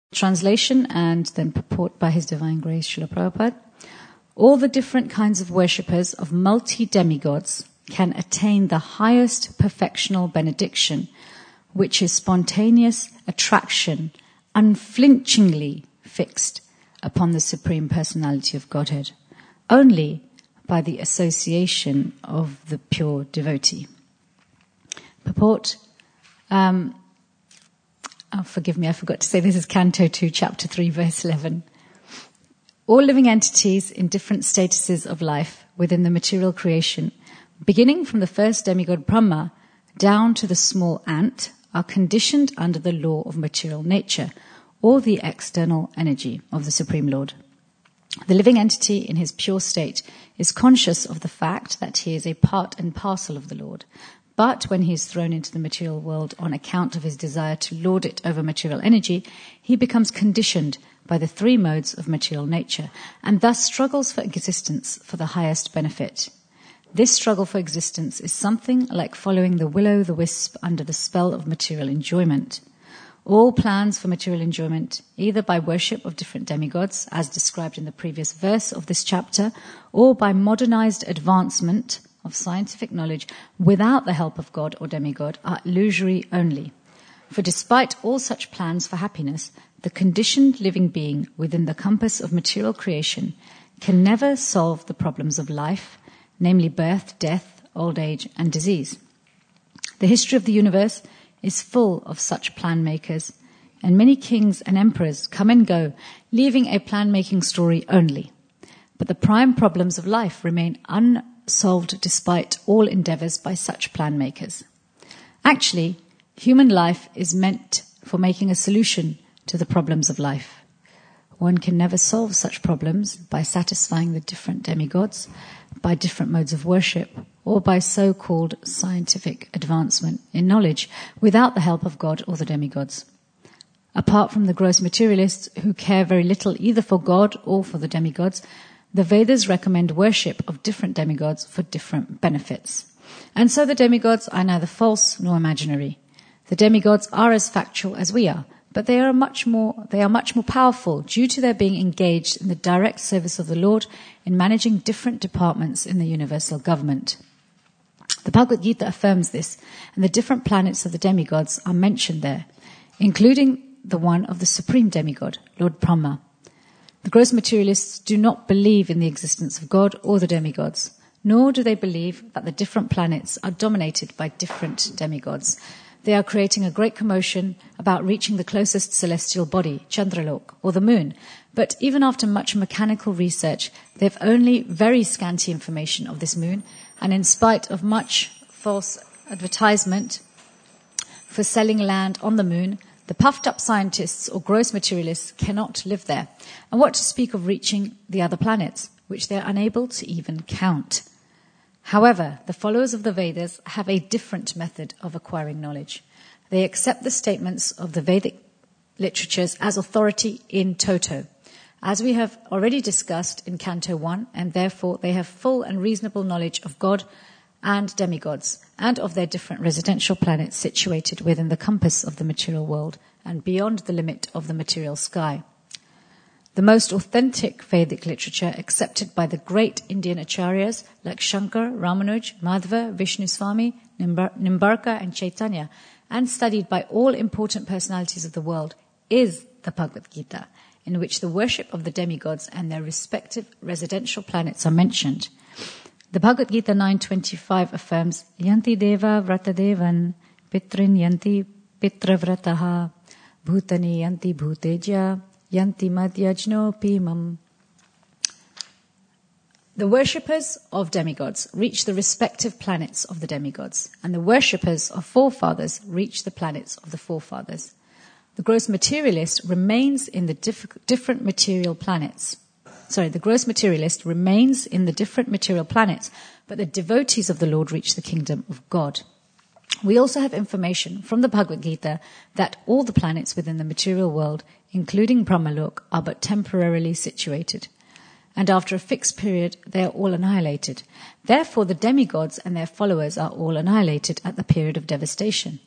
Translation and then purport by His Divine Grace, Srila Prabhupada. All the different kinds of worshippers of multi-demigods can attain the highest perfectional benediction, which is spontaneous attraction, unflinchingly fixed upon the Supreme Personality of Godhead, only by the association of the pure devotee. Purport. Forgive me, I forgot to say this is Canto 2, Chapter 3, Verse 11. All living entities in different statuses of life within the material creation, beginning from the first demigod Brahma down to the small ant, are conditioned under the law of material nature, or the external energy of the Supreme Lord. The living entity in his pure state is conscious of the fact that he is a part and parcel of the Lord. But when he is thrown into the material world on account of his desire to lord it over material energy, he becomes conditioned by the three modes of material nature, and thus struggles for existence for the highest benefit. This struggle for existence is something like following the will-o'-the-wisp under the spell of material enjoyment. All plans for material enjoyment, either by worship of different demigods, as described in the previous verse of this chapter, or by modernized advancement of scientific knowledge without the help of God or demigod, are illusory only. For despite all such plans for happiness, the conditioned living being within the compass of material creation can never solve the problems of life, namely birth, death, old age, and disease. The history of the universe is full of such plan makers, and many kings and emperors come and go, leaving a plan-making story only. But the prime problems of life remain unsolved despite all endeavors by such plan makers. Actually, human life is meant for making a solution to the problems of life. One can never solve such problems by satisfying the different demigods, by different modes of worship, or by so-called scientific advancement in knowledge without the help of God or the demigods. Apart from the gross materialists who care very little either for God or for the demigods, the Vedas recommend worship of different demigods for different benefits. And so the demigods are neither false nor imaginary. The demigods are as factual as we are, but they are much more powerful due to their being engaged in the direct service of the Lord in managing different departments in the universal government. The Bhagavad Gita affirms this, and the different planets of the demigods are mentioned there, including the one of the supreme demigod, Lord Brahma. The gross materialists do not believe in the existence of God or the demigods, nor do they believe that the different planets are dominated by different demigods. They are creating a great commotion about reaching the closest celestial body, Chandralok, or the moon. But even after much mechanical research, they have only very scanty information of this moon, and in spite of much false advertisement for selling land on the moon, the puffed-up scientists or gross materialists cannot live there. And what to speak of reaching the other planets, which they are unable to even count. However, the followers of the Vedas have a different method of acquiring knowledge. They accept the statements of the Vedic literatures as authority in toto, as we have already discussed in Canto 1, and therefore they have full and reasonable knowledge of God and demigods, and of their different residential planets situated within the compass of the material world and beyond the limit of the material sky. The most authentic Vedic literature accepted by the great Indian acharyas like Shankar, Ramanuj, Madhva, Vishnuswami, Nimbarka and Chaitanya, and studied by all important personalities of the world, is the Bhagavad Gita, in which the worship of the demigods and their respective residential planets are mentioned. The Bhagavad Gita 9.25 affirms, Yanti deva vratadevan, pitrin yanti pitravrataha, bhutani yanti bhuteja, yanti madhyajno pimam. The worshippers of demigods reach the respective planets of the demigods, and the worshippers of forefathers reach the planets of the forefathers. The gross materialist remains in the different material planets. The gross materialist remains in the different material planets, but the devotees of the Lord reach the kingdom of God. We also have information from the Bhagavad Gita that all the planets within the material world, including Brahmalok, are but temporarily situated. And after a fixed period, they are all annihilated. Therefore, the demigods and their followers are all annihilated at the period of devastation.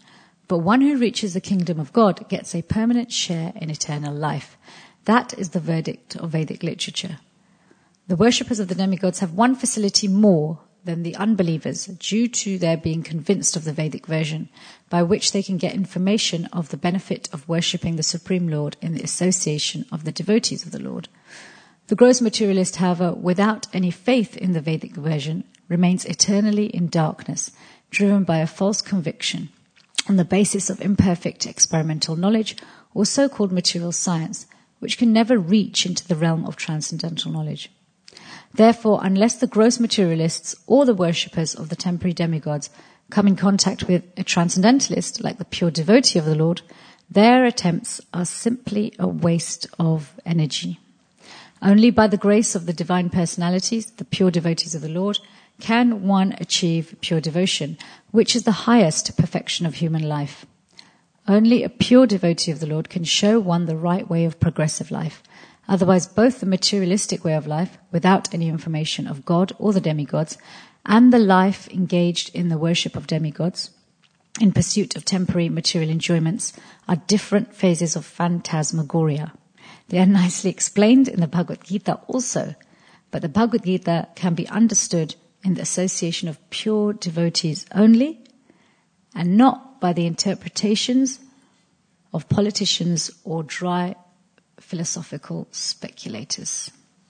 But one who reaches the kingdom of God gets a permanent share in eternal life. That is the verdict of Vedic literature. The worshippers of the demigods have one facility more than the unbelievers due to their being convinced of the Vedic version, by which they can get information of the benefit of worshipping the Supreme Lord in the association of the devotees of the Lord. The gross materialist, however, without any faith in the Vedic version, remains eternally in darkness, driven by a false conviction on the basis of imperfect experimental knowledge or so-called material science, which can never reach into the realm of transcendental knowledge. Therefore, unless the gross materialists or the worshippers of the temporary demigods come in contact with a transcendentalist like the pure devotee of the Lord, their attempts are simply a waste of energy. Only by the grace of the divine personalities, the pure devotees of the Lord, can one achieve pure devotion, which is the highest perfection of human life. Only a pure devotee of the Lord can show one the right way of progressive life. Otherwise, both the materialistic way of life, without any information of God or the demigods, and the life engaged in the worship of demigods, in pursuit of temporary material enjoyments, are different phases of phantasmagoria. They are nicely explained in the Bhagavad Gita also, but the Bhagavad Gita can be understood in the association of pure devotees only, and not by the interpretations of politicians or dry philosophical speculators.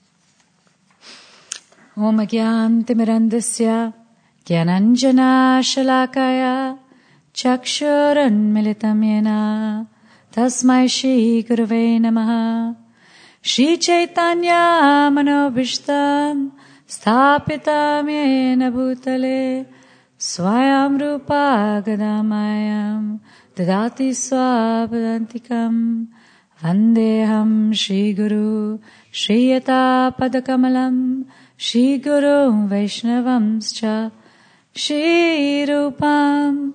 Om Agyantimirandasya Gyananjana Shalakaya Chakshuranmilitam Yena Tasmai Shri Gurave Namaha Shri Chaitanya Manobhishtam Sthapitam Yena Bhutale Swayam Rupa Gadamayam Dadati Swapadantikam Vandeham Shri Guru Shri Yata Padakamalam Shri Guru Vaishnavamscha Shri Rupam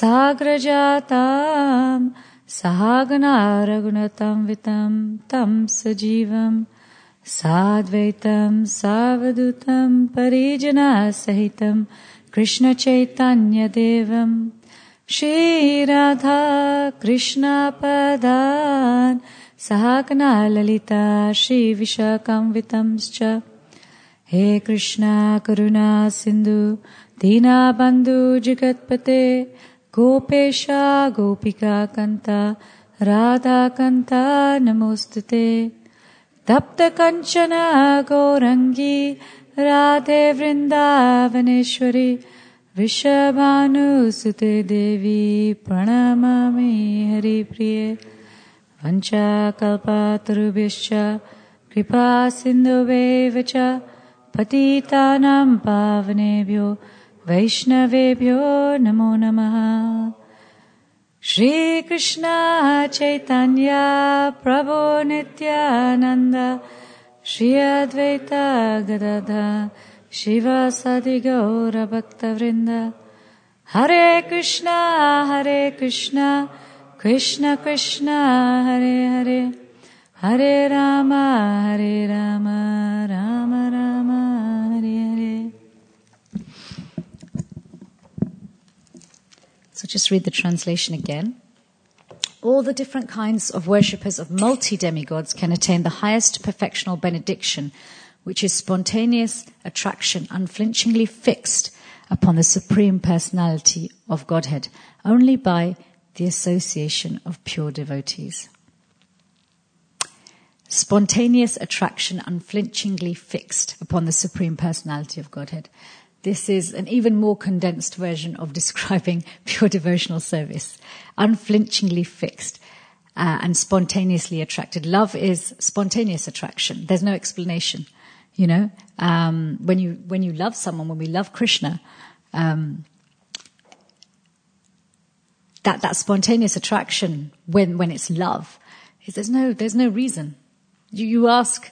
Sagrajatam Sahagana Raghunatam Vitam Tam Sajivam Sadvaitam Savadutam Parijana Sahitam Krishna Chaitanya Devam Shri Radha Krishna Padan Sahagana Lalita Shri Vishakam Vitamscha He Krishna Karuna Sindhu Dina Bandhu Jagatpate Gopesha Gopika Kanta Radha Kanta Namostate Tapta Kanchana Gaurangi Radhe Vrindavaneshwari Vishabhanu Sute Devi Pranamami Hari Priye Vancha Kalpatarubhyascha Kripa Sindhuvevacha Patitanam Pavanebhyo Vaishnavebhyo Namo Namaha Shri Krishna Chaitanya Prabhu Nityananda Shri Advaita Gadadha Shiva Sadi Gaura Bhakta Vrinda Hare Krishna Krishna Krishna Hare Hare Hare Rama Rama Rama Hare Hare. So just read the translation again. All the different kinds of worshippers of multi-demigods can attain the highest perfectional benediction, which is spontaneous attraction, unflinchingly fixed upon the Supreme Personality of Godhead, only by the association of pure devotees. Spontaneous attraction, unflinchingly fixed upon the Supreme Personality of Godhead. This is an even more condensed version of describing pure devotional service. Unflinchingly fixed and spontaneously attracted. Love is spontaneous attraction. There's no explanation. You know, when you love someone, when we love Krishna, that spontaneous attraction when it's love, there's no reason. You ask,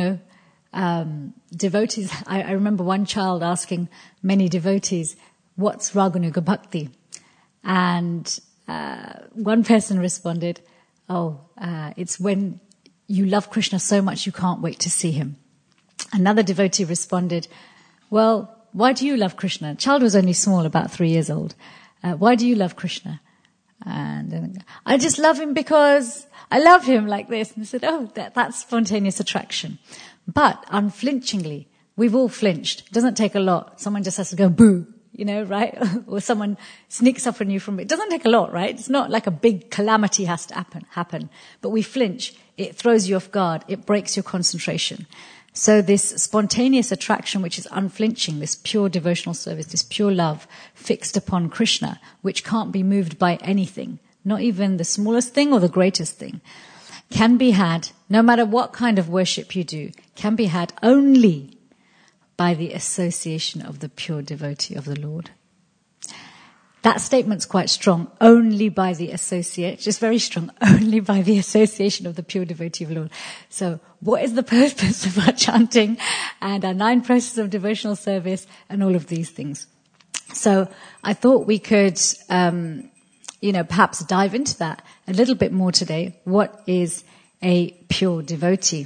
devotees. I remember one child asking many devotees, "What's Raganuga Bhakti?" And one person responded, it's when you love Krishna so much you can't wait to see him. Another devotee responded, "Well, why do you love Krishna?" The child was only small, about 3 years old. "Why do you love Krishna?" And then, I just love him because I love him like this. And I said, oh, that's spontaneous attraction. But unflinchingly, we've all flinched. It doesn't take a lot. Someone just has to go boo, right? Or someone sneaks up on you from it. Doesn't take a lot, right? It's not like a big calamity has to happen. But we flinch. It throws you off guard. It breaks your concentration. So this spontaneous attraction, which is unflinching, this pure devotional service, this pure love fixed upon Krishna, which can't be moved by anything, not even the smallest thing or the greatest thing, can be had, no matter what kind of worship you do, can be had only by the association of the pure devotee of the Lord. That statement's quite strong. Only by the associate, just very strong. Only by the association of the pure devotee of the Lord. So, what is the purpose of our chanting and our 9 processes of devotional service and all of these things? So, I thought we could, perhaps dive into that a little bit more today. What is a pure devotee?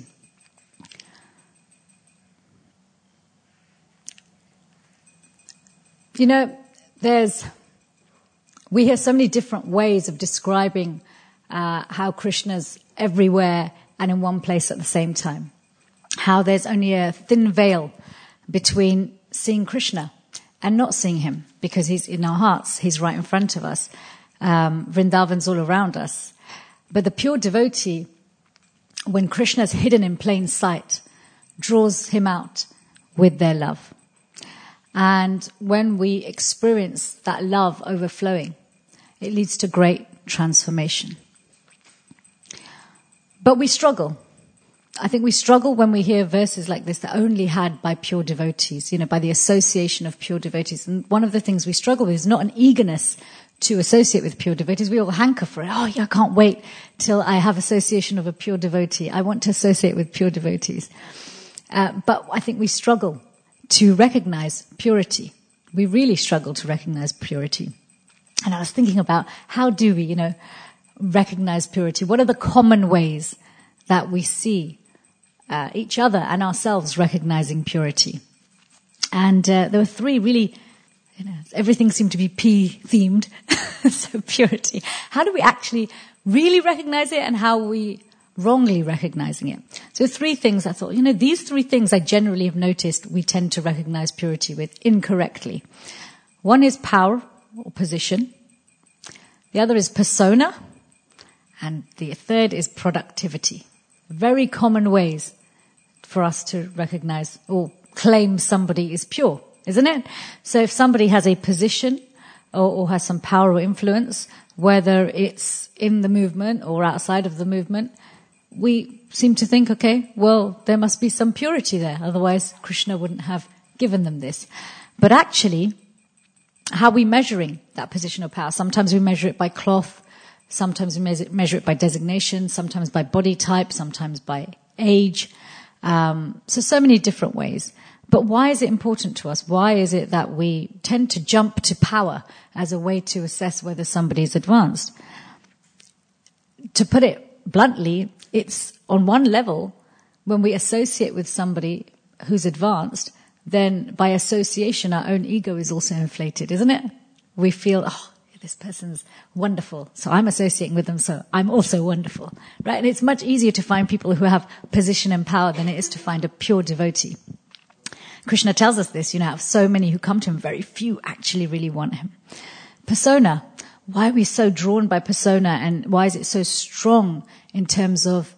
We hear so many different ways of describing how Krishna's everywhere and in one place at the same time. How there's only a thin veil between seeing Krishna and not seeing him, because he's in our hearts, he's right in front of us. Vrindavan's all around us. But the pure devotee, when Krishna's hidden in plain sight, draws him out with their love. And when we experience that love overflowing, it leads to great transformation. But we struggle. I think we struggle when we hear verses like this that are only had by pure devotees, by the association of pure devotees. And one of the things we struggle with is not an eagerness to associate with pure devotees. We all hanker for it. Oh, yeah, I can't wait till I have association of a pure devotee. I want to associate with pure devotees. But I think we struggle to recognize purity. We really struggle to recognize purity. And I was thinking about how do we, recognize purity? What are the common ways that we see each other and ourselves recognizing purity? And there were 3 really, everything seemed to be P-themed. So purity. How do we actually really recognize it, and how are we wrongly recognizing it? So 3 things I thought, these 3 things I generally have noticed we tend to recognize purity with incorrectly. One is power or position. The other is persona. And the third is productivity. Very common ways for us to recognize or claim somebody is pure, isn't it? So if somebody has a position or has some power or influence, whether it's in the movement or outside of the movement, we seem to think, okay, well, there must be some purity there. Otherwise, Krishna wouldn't have given them this. But actually, how are we measuring that position of power? Sometimes we measure it by cloth. Sometimes we measure it by designation. Sometimes by body type. Sometimes by age. So many different ways. But why is it important to us? Why is it that we tend to jump to power as a way to assess whether somebody is advanced? To put it bluntly, it's on one level, when we associate with somebody who's advanced, then by association our own ego is also inflated, isn't it? We feel, this person's wonderful, so I'm associating with them, so I'm also wonderful, right? And it's much easier to find people who have position and power than it is to find a pure devotee. Krishna tells us this, out of so many who come to him, very few actually really want him. Persona. Why are we so drawn by persona, and why is it so strong in terms of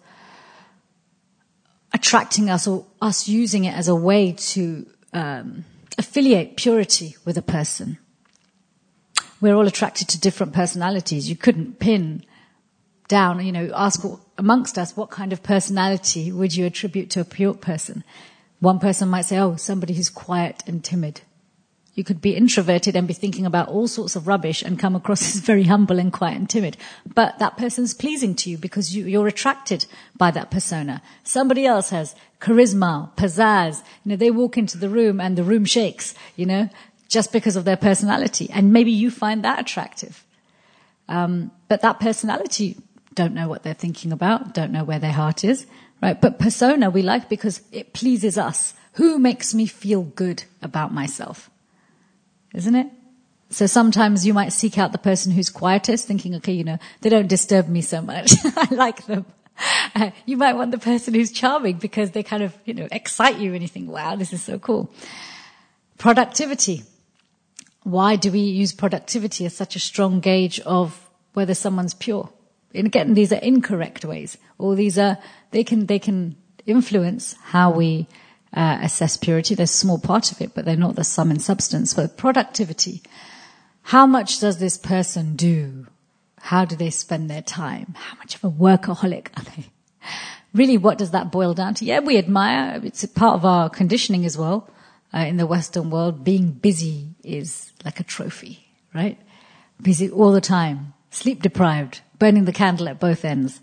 attracting us, or us using it as a way to affiliate purity with a person? We're all attracted to different personalities. You couldn't pin down, ask amongst us, what kind of personality would you attribute to a pure person? One person might say, somebody who's quiet and timid. You could be introverted and be thinking about all sorts of rubbish and come across as very humble and quiet and timid. But that person's pleasing to you because you're attracted by that persona. Somebody else has charisma, pizzazz. They walk into the room and the room shakes, just because of their personality. And maybe you find that attractive. But that personality, don't know what they're thinking about, don't know where their heart is, right? But persona we like because it pleases us. Who makes me feel good about myself? Isn't it? So sometimes you might seek out the person who's quietest, thinking, okay, they don't disturb me so much. I like them. You might want the person who's charming because they kind of, excite you and you think, wow, this is so cool. Productivity. Why do we use productivity as such a strong gauge of whether someone's pure? And again, these are incorrect ways, or they can influence how we assess purity. They're a small part of it, but they're not the sum and substance. But productivity. How much does this person do? How do they spend their time? How much of a workaholic are they? Really, what does that boil down to? Yeah, we admire. It's a part of our conditioning as well. In the Western world, being busy is like a trophy, right? Busy all the time, sleep deprived, burning the candle at both ends.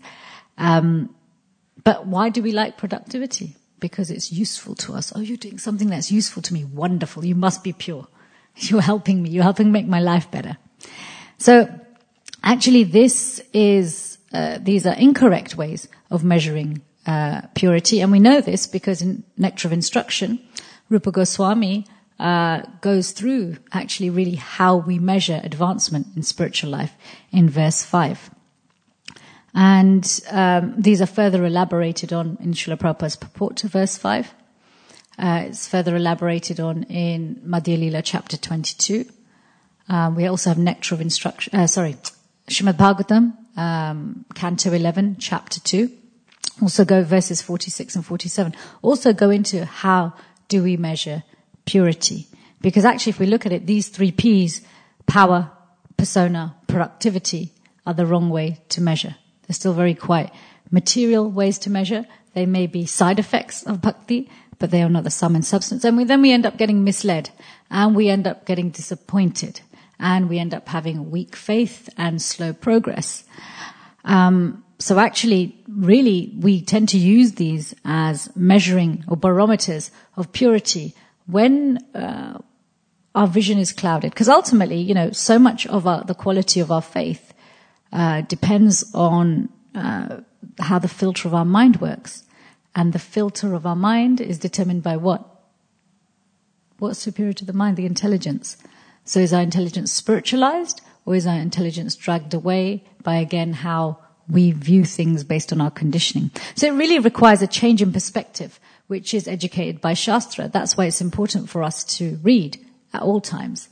But why do we like productivity? Because it's useful to us. Oh, you're doing something that's useful to me. Wonderful. You must be pure. You're helping me. You're helping make my life better. So actually these are incorrect ways of measuring purity. And we know this because in Nectar of Instruction, Rupa Goswami goes through actually really how we measure advancement in spiritual life in verse 5. And these are further elaborated on in Srila Prabhupada's purport to verse 5. It's further elaborated on in Madhya Lila chapter 22. We also have Nectar of Instruction, Srimad Bhagavatam, Canto 11, chapter 2. Also go verses 46 and 47. Also go into how do we measure purity. Because actually if we look at it, these 3 P's, power, persona, productivity, are the wrong way to measure. They're still very quite material ways to measure. They may be side effects of bhakti, but they are not the sum and substance. And then we end up getting misled, and we end up getting disappointed, and we end up having weak faith and slow progress. So actually, really, we tend to use these as measuring or barometers of purity when our vision is clouded. Because ultimately, so much of the quality of our faith depends on how the filter of our mind works. And the filter of our mind is determined by what? What's superior to the mind? The intelligence. So is our intelligence spiritualized, or is our intelligence dragged away by, again, how we view things based on our conditioning? So it really requires a change in perspective, which is educated by Shastra. That's why it's important for us to read at all times.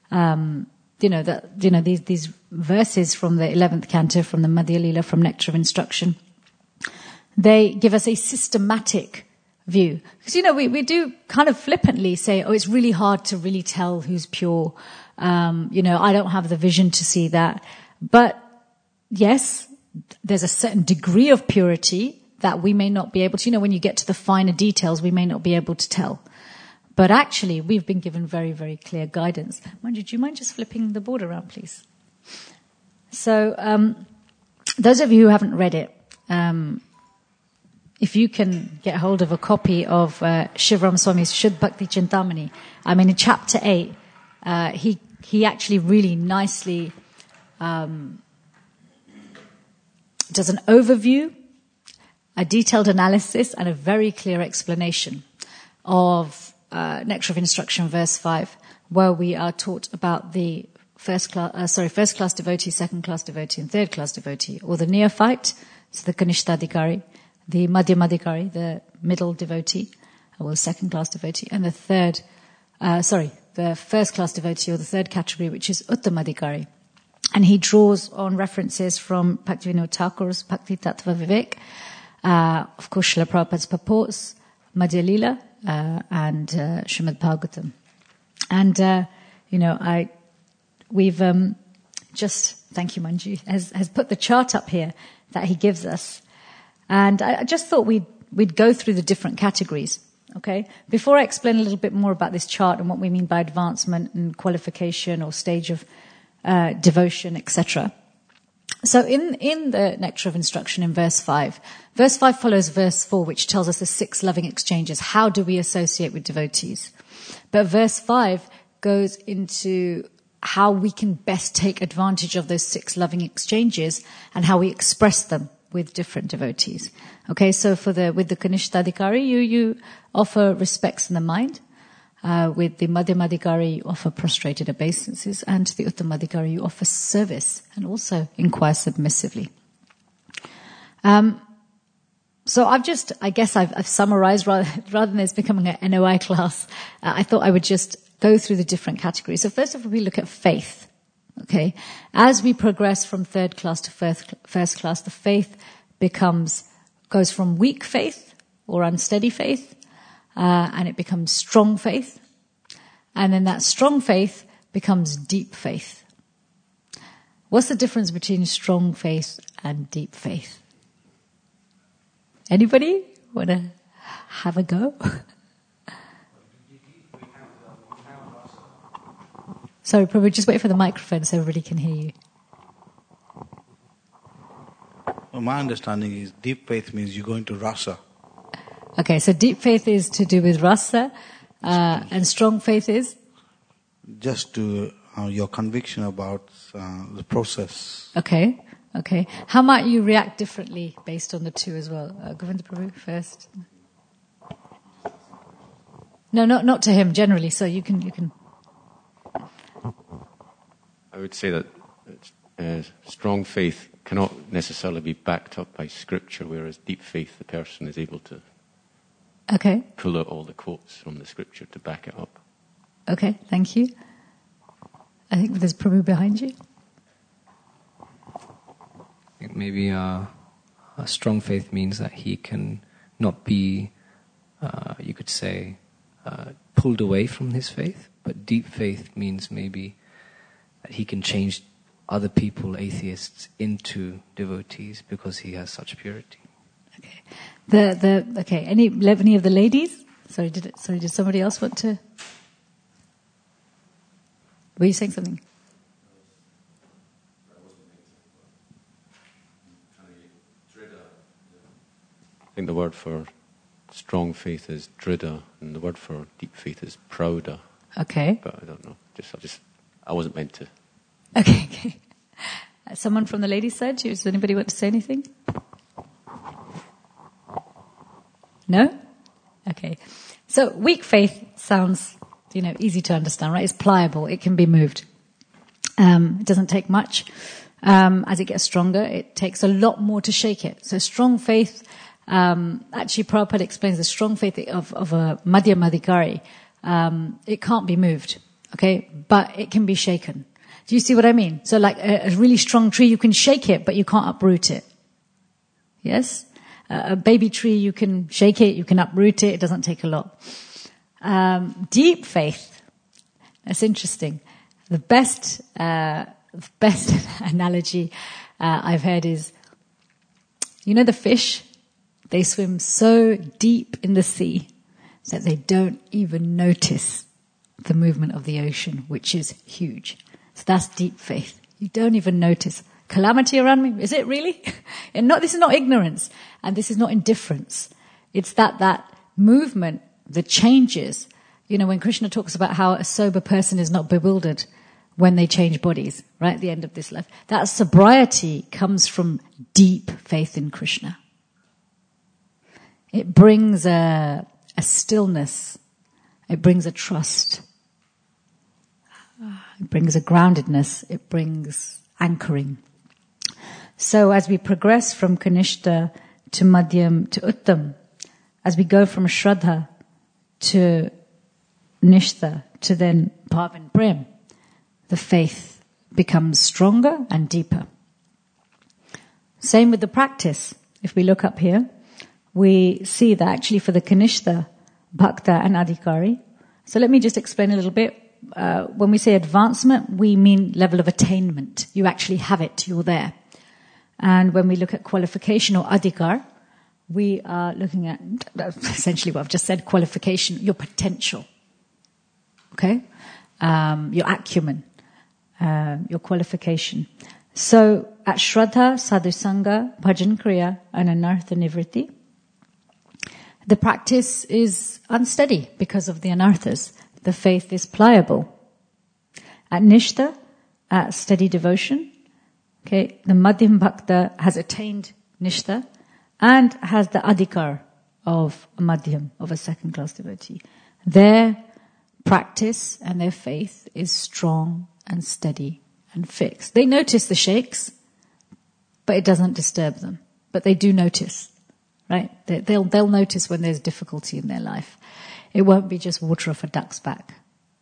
These verses from the 11th canto, from the Madhya Lila, from Nectar of Instruction, they give us a systematic view. Because, we do kind of flippantly say, oh, it's really hard to really tell who's pure. I don't have the vision to see that. But yes, there's a certain degree of purity that we may not be able to, when you get to the finer details, we may not be able to tell. But actually, we've been given very, very clear guidance. Do you mind just flipping the board around, please? So, those of you who haven't read it, if you can get hold of a copy of Shivaram Swami's Shuddha Bhakti Chintamani, in chapter 8, he actually really nicely does an overview, a detailed analysis, and a very clear explanation of Nectar of Instruction, verse 5, where we are taught about the first class devotee, second class devotee, and third class devotee, or the neophyte, so the Kanishtadhikari, the Madhyamadhikari, the middle devotee, or the second class devotee, and the first class devotee, or the third category, which is Uttamadhikari. And he draws on references from Bhaktivinoda Thakur's Bhakti Tattva Vivek, of course Srila Prabhupada's purports, Madhya Lila, and Srimad Bhagavatam. And, thank you, Manju, has put the chart up here that he gives us. And I just thought we'd go through the different categories, okay? Before I explain a little bit more about this chart and what we mean by advancement and qualification or stage of devotion, etc. So in the Nectar of Instruction in verse 5 follows verse 4, which tells us the 6 loving exchanges. How do we associate with devotees? But verse 5 goes into how we can best take advantage of those 6 loving exchanges and how we express them with different devotees. Okay, so with the Kanishtadhikari, you offer respects in the mind. With the Madhyamadhikari, you offer prostrated obeisances, and to the Uttamadhikari, you offer service and also inquire submissively. So I've summarized rather than this becoming an NOI class. I thought I would just go through the different categories. So first of all, we look at faith. Okay, as we progress from third class to first class, the faith goes from weak faith or unsteady faith, and it becomes strong faith, and then that strong faith becomes deep faith. What's the difference between strong faith and deep faith? Anybody want to have a go? Sorry, probably just wait for the microphone so everybody can hear you. Well, my understanding is deep faith means you go into rasa. Okay, so deep faith is to do with rasa, and strong faith is? Just to your conviction about the process. Okay. How might you react differently based on the two as well? Govinda Prabhu first. No, not to him, generally, so you can... I would say that strong faith cannot necessarily be backed up by scripture, whereas deep faith, the person is able to pull out all the quotes from the scripture to back it up. Okay, thank you. I think there's Prabhu behind you. I think maybe a strong faith means that he can not be, you could say, pulled away from his faith, but deep faith means maybe that he can change other people, atheists, into devotees because he has such purity. Okay. Any of the ladies? Sorry, did somebody else want to? Were you saying something? I think the word for strong faith is drida, and the word for deep faith is prauda. Okay. But I don't know. I wasn't meant to. Okay. Someone from the ladies' side? Does anybody want to say anything? No? Okay. So weak faith sounds, easy to understand, right? It's pliable. It can be moved. It doesn't take much. As it gets stronger, it takes a lot more to shake it. So strong faith, actually Prabhupada explains the strong faith of a Madhyamadhikari. It can't be moved, okay? But it can be shaken. Do you see what I mean? So like a really strong tree, you can shake it, but you can't uproot it. Yes? A baby tree, you can shake it, you can uproot it, it doesn't take a lot. Deep faith, that's interesting. The best analogy I've heard is, the fish, they swim so deep in the sea that they don't even notice the movement of the ocean, which is huge. So that's deep faith. You don't even notice calamity around me. Is it really? This is not ignorance, and this is not indifference. It's that movement, the changes. When Krishna talks about how a sober person is not bewildered when they change bodies, right at the end of this life, that sobriety comes from deep faith in Krishna. It brings a stillness. It brings a trust. It brings a groundedness. It brings anchoring. So as we progress from Kanishta to Madhyam to Uttam, as we go from Shraddha to Nishtha to then Bhav and Prem, the faith becomes stronger and deeper. Same with the practice. If we look up here, we see that actually for the Kanishta, Bhakta and Adhikari. So let me just explain a little bit. When we say advancement, we mean level of attainment. You actually have it, you're there. And when we look at qualification or adhikar, we are looking at essentially what I've just said, qualification, your potential. Okay? Your acumen, your qualification. So at Shraddha, Sadhusanga, Bhajan Kriya, and Anartha Nivritti, the practice is unsteady because of the anarthas. The faith is pliable. At Nishtha, at steady devotion, okay, the Madhyam Bhakta has attained Nishtha and has the adhikar of a Madhyam, of a second class devotee. There, practice and their faith is strong and steady and fixed. They notice the shakes, but it doesn't disturb them. But they do notice, right? They'll notice when there's difficulty in their life. It won't be just water off a duck's back.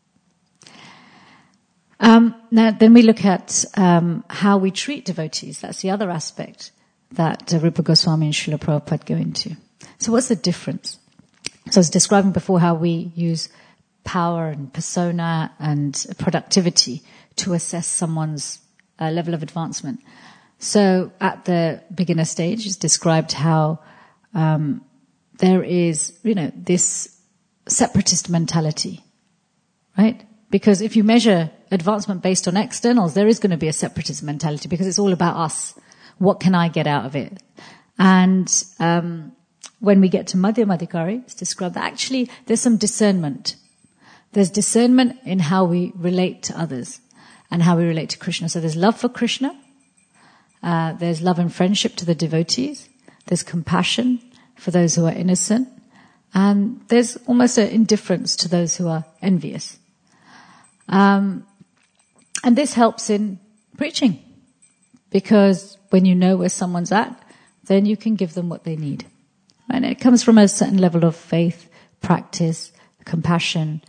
Now, then we look at how we treat devotees. That's the other aspect that Rupa Goswami and Srila Prabhupada go into. So what's the difference? So I was describing before how we use power and persona and productivity to assess someone's level of advancement. So at the beginner stage, it's described how there is, this separatist mentality, right? Because if you measure advancement based on externals, there is going to be a separatist mentality because it's all about us. What can I get out of it? And when we get to Madhyama Adhikari, it's described that actually there's some discernment. There's discernment in how we relate to others and how we relate to Krishna. So there's love for Krishna. There's love and friendship to the devotees. There's compassion for those who are innocent. And there's almost an indifference to those who are envious. And this helps in preaching. Because when you know where someone's at, then you can give them what they need. And it comes from a certain level of faith, practice, compassion,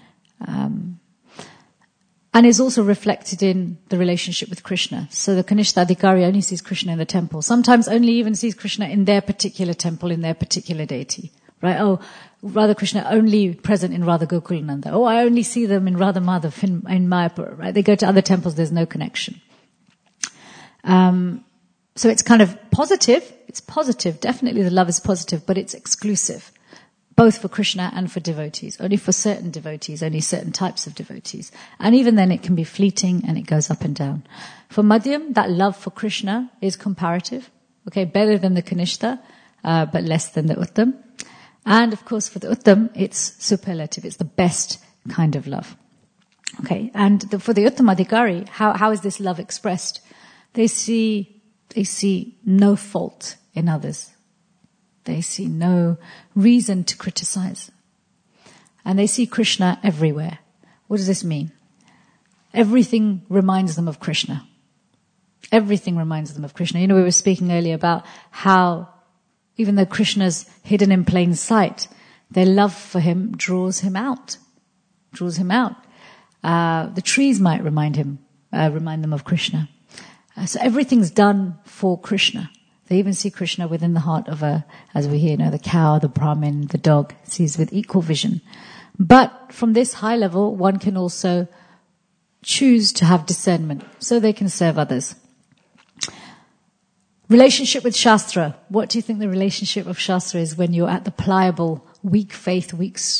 and is also reflected in the relationship with Krishna. So the Kanishta Adhikari only sees Krishna in the temple. Sometimes only even sees Krishna in their particular temple, in their particular deity. Right? Oh, Radha Krishna only present in Radha Gokulananda. Oh, I only see them in Radha Madhav in Mayapur. Right? They go to other temples, there's no connection. So it's kind of positive. It's positive. Definitely the love is positive, but it's exclusive. Both for Krishna and for devotees. Only for certain devotees, only certain types of devotees. And even then it can be fleeting and it goes up and down. For Madhyam, that love for Krishna is comparative. Okay, better than the Kanishta, but less than the Uttam. And of course for the Uttam, it's superlative. It's the best kind of love. Okay, and for the Uttam Adhikari, how is this love expressed? They see no fault in others. They see no reason to criticize. And they see Krishna everywhere. What does this mean? Everything reminds them of Krishna. Everything reminds them of Krishna. We were speaking earlier about how, even though Krishna's hidden in plain sight, their love for him draws him out. The trees might remind them of Krishna. So everything's done for Krishna. They even see Krishna within the heart of as we hear, the cow, the Brahmin, the dog, sees with equal vision. But from this high level, one can also choose to have discernment so they can serve others. Relationship with Shastra. What do you think the relationship of Shastra is when you're at the pliable, weak faith,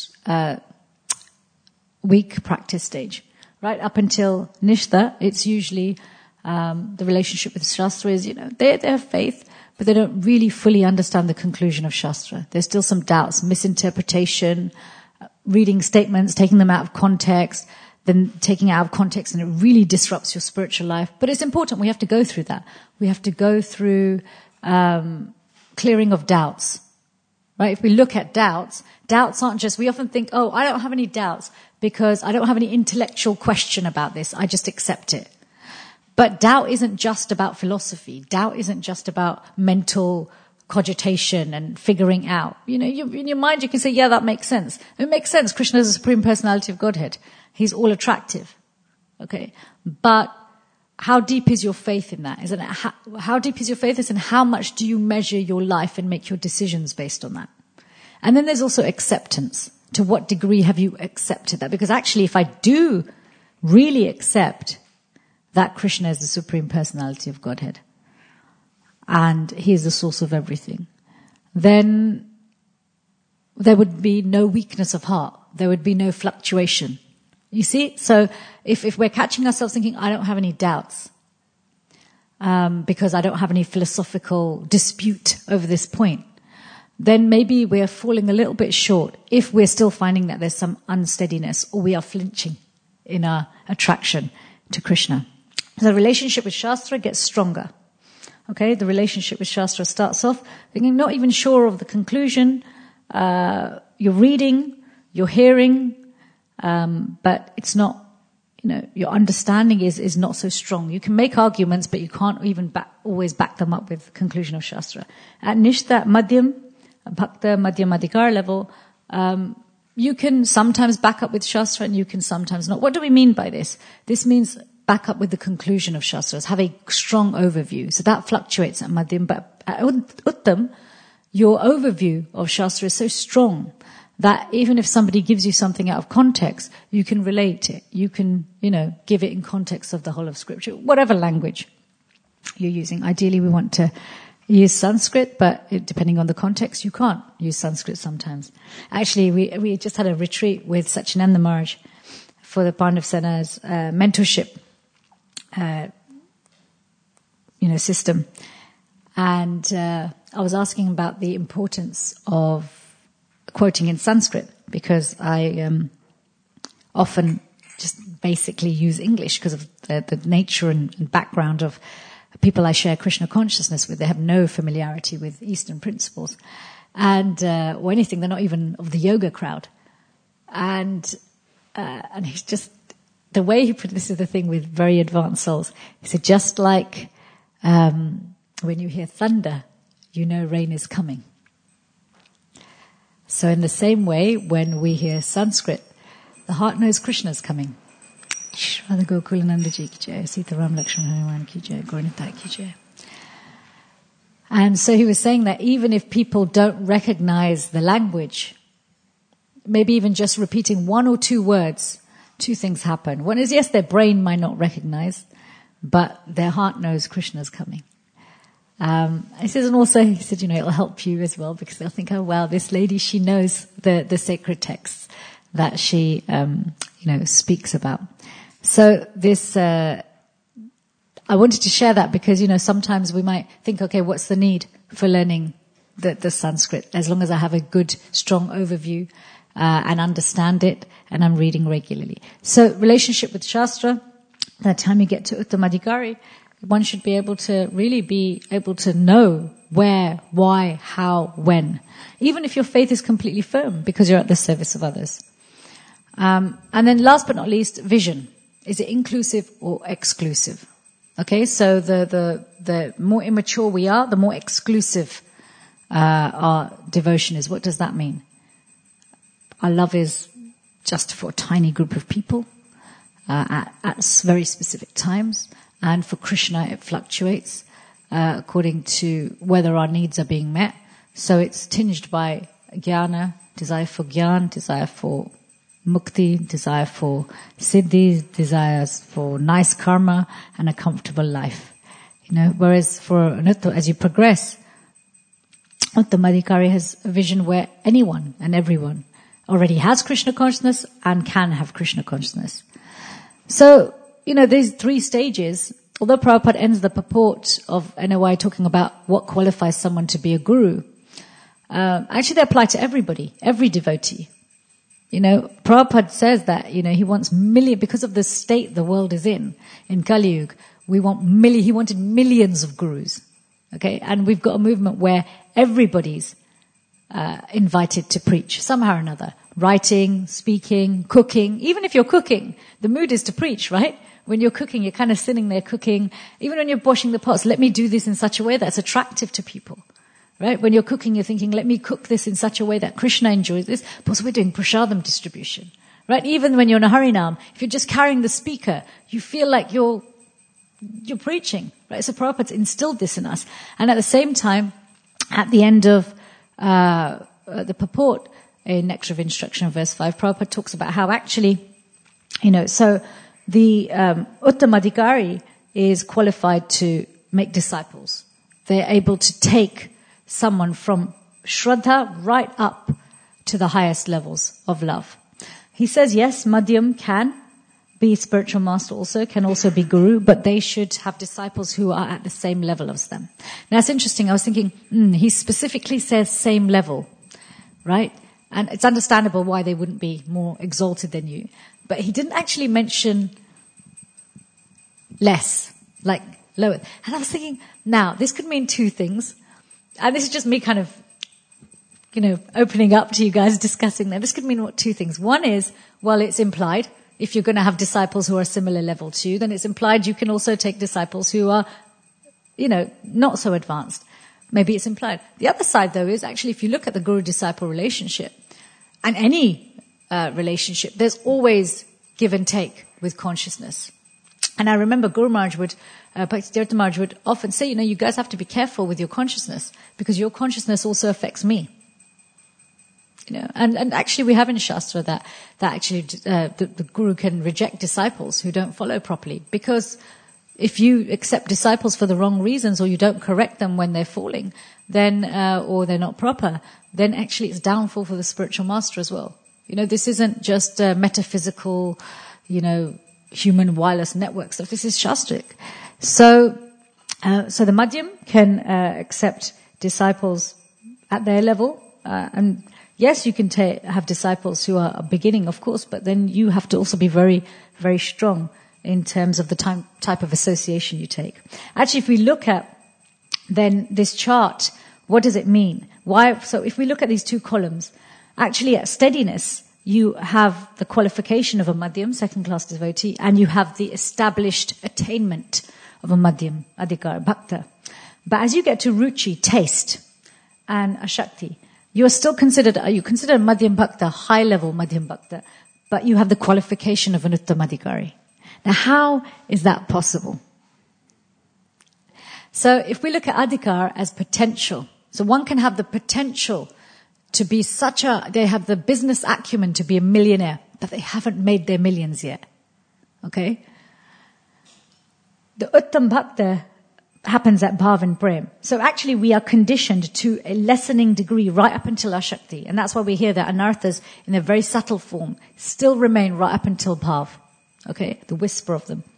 weak practice stage? Right up until Nishtha, it's usually the relationship with Shastra is, they have faith, but they don't really fully understand the conclusion of Shastra. There's still some doubts, misinterpretation, reading statements, taking them out of context, then taking it out of context, and it really disrupts your spiritual life. But it's important. We have to go through that. We have to go through clearing of doubts. Right? If we look at doubts aren't just, we often think, oh, I don't have any doubts because I don't have any intellectual question about this. I just accept it. But doubt isn't just about philosophy. Doubt isn't just about mental cogitation and figuring out. In your mind you can say, yeah, that makes sense. It makes sense. Krishna is the Supreme Personality of Godhead. He's all attractive. Okay. But how deep is your faith in that? How deep is your faith in how much do you measure your life and make your decisions based on that? And then there's also acceptance. To what degree have you accepted that? Because actually, if I do really accept that Krishna is the Supreme Personality of Godhead, and He is the source of everything, then there would be no weakness of heart. There would be no fluctuation. You see? So if we're catching ourselves thinking, I don't have any doubts, because I don't have any philosophical dispute over this point, then maybe we're falling a little bit short if we're still finding that there's some unsteadiness or we are flinching in our attraction to Krishna. The relationship with Shastra gets stronger. Okay, the relationship with Shastra starts off thinking, not even sure of the conclusion. You're reading, you're hearing, but it's not, your understanding is not so strong. You can make arguments, but you can't even always back them up with conclusion of Shastra. At Nishta Madhyam, Bhakta Madhyam Adhikar level, you can sometimes back up with Shastra and you can sometimes not. What do we mean by this? This means back up with the conclusion of Shastras, have a strong overview. So that fluctuates at Madhyam, but at Uttam, your overview of Shastra is so strong that even if somebody gives you something out of context, you can relate it. You can, give it in context of the whole of Scripture, whatever language you're using. Ideally, we want to use Sanskrit, but depending on the context, you can't use Sanskrit sometimes. Actually, we just had a retreat with Satchidananda Maharaj for the Pandav Sena's mentorship, system. And I was asking about the importance of quoting in Sanskrit, because I often just basically use English because of the nature and background of people I share Krishna consciousness with. They have no familiarity with Eastern principles, and or anything. They're not even of the yoga crowd. And he's just, the way he put this is the thing with very advanced souls. He said, just like when you hear thunder, you know rain is coming. So in the same way, when we hear Sanskrit, the heart knows Krishna is coming. Radha Gokulananda Ji ki jai, Sita Ram Lakshman Hanuman ki jai, Gauranitai ki jai. And so he was saying that even if people don't recognize the language, maybe even just repeating one or two words, two things happen. One is, yes, their brain might not recognize, but their heart knows Krishna is coming. He says, and also, he said, it'll help you as well, because they'll think, oh wow, this lady, she knows the sacred texts that she, speaks about. So this, I wanted to share that because, sometimes we might think, okay, what's the need for learning the Sanskrit? As long as I have a good, strong overview, and understand it, and I'm reading regularly. So relationship with Shastra, by the time you get to Uttamadhikari, one should be able to really be able to know where, why, how, when. Even if your faith is completely firm, because you're at the service of others. And then last but not least, vision. Is it inclusive or exclusive? Okay, so the more immature we are, the more exclusive our devotion is. What does that mean? Our love is just for a tiny group of people at very specific times. And for Krishna, it fluctuates according to whether our needs are being met. So it's tinged by jnana, desire for jnana, desire for mukti, desire for siddhi, desires for nice karma and a comfortable life. Whereas for Anutta, as you progress, Uttamadhikari has a vision where anyone and everyone already has Krishna consciousness and can have Krishna consciousness. So, these three stages, although Prabhupada ends the purport of NOI talking about what qualifies someone to be a guru, actually they apply to everybody, every devotee. Prabhupada says that, he wants because of the state the world is in Kali Yuga, he wanted millions of gurus. Okay? And we've got a movement where everybody's invited to preach somehow or another. Writing, speaking, cooking. Even if you're cooking, the mood is to preach, right? When you're cooking, you're kind of sitting there cooking. Even when you're washing the pots, let me do this in such a way that's attractive to people. Right? When you're cooking, you're thinking, let me cook this in such a way that Krishna enjoys this. Because we're doing prasadam distribution. Right? Even when you're in a Harinam, if you're just carrying the speaker, you feel like you're preaching. Right? So Prabhupada's instilled this in us. And at the same time, at the end of the purport, in Nectar of Instruction, verse 5, Prabhupada talks about how actually, so the Uttamadhikari is qualified to make disciples. They're able to take someone from Shraddha right up to the highest levels of love. He says, yes, Madhyam can be spiritual master also, can also be guru, but they should have disciples who are at the same level as them. Now it's interesting, I was thinking, he specifically says same level, right? And it's understandable why they wouldn't be more exalted than you. But he didn't actually mention less, like lower. And I was thinking, now, this could mean two things. And this is just me kind of, opening up to you guys, discussing that. This could mean two things. One is, well, it's implied. If you're going to have disciples who are similar level to you, then it's implied you can also take disciples who are, not so advanced. Maybe it's implied. The other side, though, is actually if you look at the guru-disciple relationship, and any relationship, there's always give and take with consciousness. And I remember Guru Maharaj Bhakti Maharaj would often say, you guys have to be careful with your consciousness because your consciousness also affects me. And actually we have in Shastra that actually the Guru can reject disciples who don't follow properly, because if you accept disciples for the wrong reasons or you don't correct them when they're falling, then or they're not proper, then actually it's downfall for the spiritual master as well. This isn't just metaphysical, human wireless network stuff. This is Shastric. So the Madhyam can accept disciples at their level, and yes, you can have disciples who are beginning, of course, but then you have to also be very, very strong in terms of the type of association you take. Actually, if we look at then this chart, what does it mean? Why? So if we look at these two columns, actually at steadiness, you have the qualification of a Madhyam, second-class devotee, and you have the established attainment of a Madhyam, Adhikar, Bhakta. But as you get to Ruchi, taste, and Ashakti, you are still considered a Madhyam Bhakta, high-level Madhyam Bhakta, but you have the qualification of an Uttamadhikari. Now, how is that possible? So if we look at Adhikar as potential, so one can have the potential to be they have the business acumen to be a millionaire, but they haven't made their millions yet. Okay? The Uttam Bhakta happens at Bhav and Prem. So actually we are conditioned to a lessening degree right up until Ashakti. And that's why we hear that Anarthas in their very subtle form still remain right up until Bhav. Okay? The whisper of them.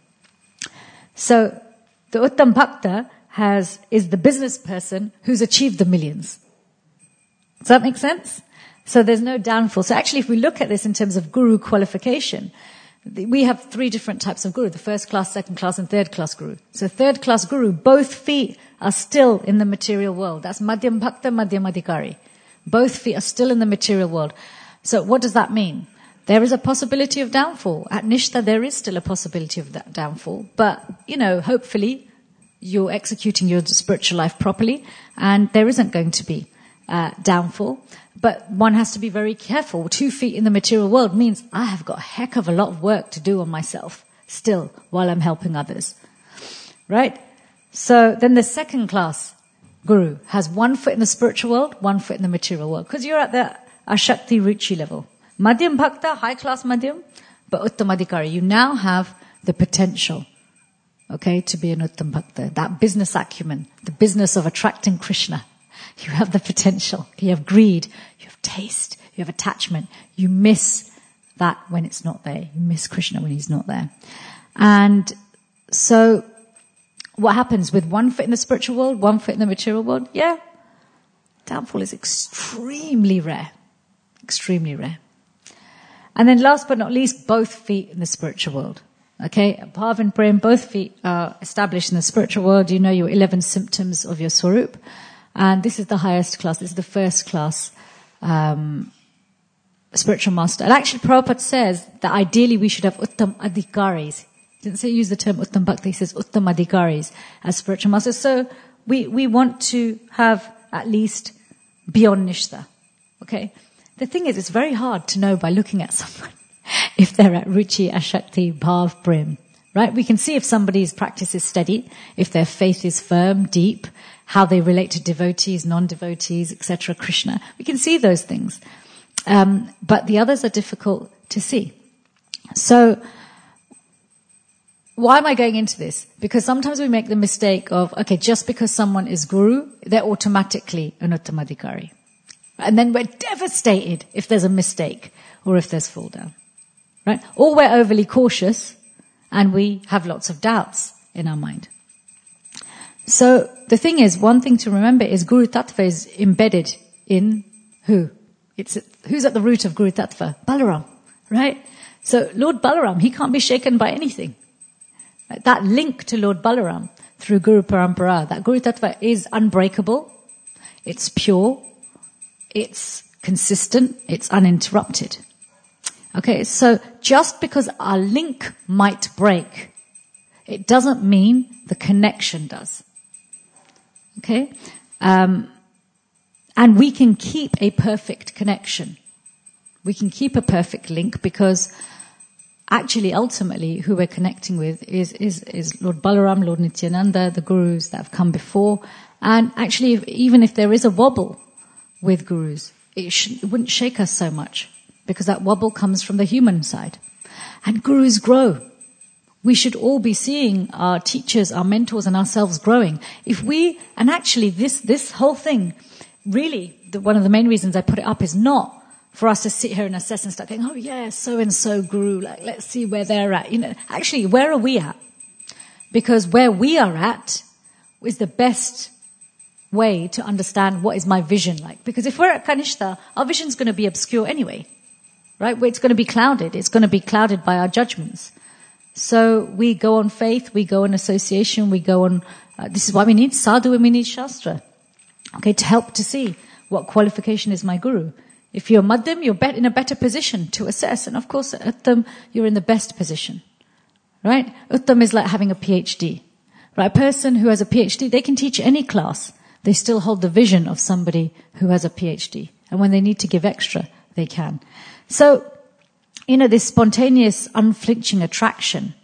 So the Uttam Bhakta is the business person who's achieved the millions. Does that make sense? So there's no downfall. So actually if we look at this in terms of guru qualification, we have three different types of guru, the first class, second class, and third class guru. So third class guru, both feet are still in the material world. That's Madhyam Bhakta, Madhyam Adhikari. Both feet are still in the material world. So what does that mean? There is a possibility of downfall. At Nishtha, there is still a possibility of that downfall. But, hopefully you're executing your spiritual life properly, and there isn't going to be downfall. But one has to be very careful. 2 feet in the material world means I have got a heck of a lot of work to do on myself still while I'm helping others. Right? So then the second class guru has 1 foot in the spiritual world, 1 foot in the material world. Because you're at the Ashakti Ruchi level. Madhyam Bhakta, high class Madhyam, but Uttamadhikari. You now have the potential, to be an Uttam Bhakta. That business acumen, the business of attracting Krishna. You have the potential. You have greed. You have taste. You have attachment. You miss that when it's not there. You miss Krishna when he's not there. And so what happens with 1 foot in the spiritual world, 1 foot in the material world? Yeah. Downfall is extremely rare. Extremely rare. And then last but not least, both feet in the spiritual world. Okay? Bhav and Prem, both feet are established in the spiritual world. You know your 11 symptoms of your Swarup. And this is the highest class. This is the first class spiritual master. And actually, Prabhupada says that ideally we should have Uttam Adhikaris. He didn't say use the term Uttam Bhakta. He says Uttam Adhikaris as spiritual masters. So we want to have at least beyond Nishtha. Okay? The thing is, it's very hard to know by looking at someone if they're at Ruchi, Ashakti, Bhav, Prem. Right? We can see if somebody's practice is steady, if their faith is firm, deep, how they relate to devotees, non-devotees, etc., Krishna. We can see those things. But the others are difficult to see. So, why am I going into this? Because sometimes we make the mistake of, just because someone is guru, they're automatically an Uttamadhikari. And then we're devastated if there's a mistake or if there's fall down. Right? Or we're overly cautious and we have lots of doubts in our mind. So the thing is, one thing to remember is Guru Tattva is embedded in who? Who's at the root of Guru Tattva? Balaram, right? So Lord Balaram, he can't be shaken by anything. That link to Lord Balaram through Guru Parampara, that Guru Tattva is unbreakable, it's pure, it's consistent, it's uninterrupted. Okay, so just because our link might break, it doesn't mean the connection does. Okay? And we can keep a perfect connection. We can keep a perfect link because actually, ultimately, who we're connecting with is Lord Balaram, Lord Nityananda, the gurus that have come before. And actually, even if there is a wobble with gurus, it wouldn't shake us so much because that wobble comes from the human side. And gurus grow. We should all be seeing our teachers, our mentors, and ourselves growing. And actually, this whole thing, really, one of the main reasons I put it up is not for us to sit here and assess and start going, oh yeah, so-and-so guru, like, let's see where they're at. Actually, where are we at? Because where we are at is the best way to understand what is my vision like. Because if we're at Kanishta, our vision's going to be obscure anyway, right? It's going to be clouded. It's going to be clouded by our judgments. So we go on faith, we go on association, we go on, this is why we need sadhu and we need shastra, okay, to help to see what qualification is my guru. If you're madhyam, you're in a better position to assess. And of course, at uttam, you're in the best position, right? Uttam is like having a PhD, right? A person who has a PhD, they can teach any class. They still hold the vision of somebody who has a PhD. And when they need to give extra, they can. So, this spontaneous, unflinching attraction,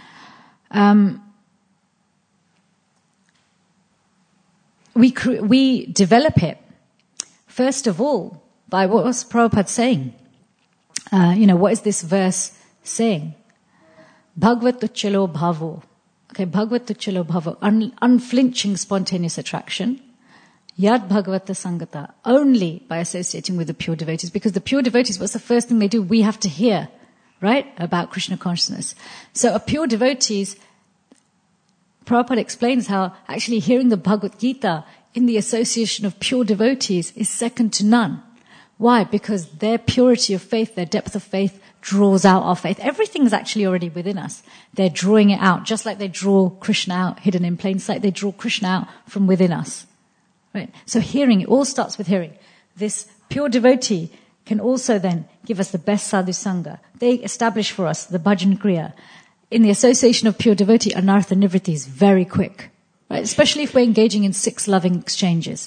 we develop it, first of all, by what was Prabhupada saying? What is this verse saying? Bhagavad Tuchalo Bhavo. Okay, Bhagavad Tuchalo Bhavo. Unflinching spontaneous attraction. Yad Bhagavata Sangata. Only by associating with the pure devotees. Because the pure devotees, what's the first thing they do? We have to hear, right? About Krishna consciousness. So a pure devotees, Prabhupada explains how actually hearing the Bhagavad Gita in the association of pure devotees is second to none. Why? Because their purity of faith, their depth of faith draws out our faith. Everything's actually already within us. They're drawing it out. Just like they draw Krishna out hidden in plain sight, they draw Krishna out from within us. Right? So hearing, it all starts with hearing. This pure devotee can also then give us the best sadhu sangha. They establish for us the bhajan kriya. In the association of pure devotee, anartha nivritti is very quick. Right? Especially if we're engaging in 6 loving exchanges.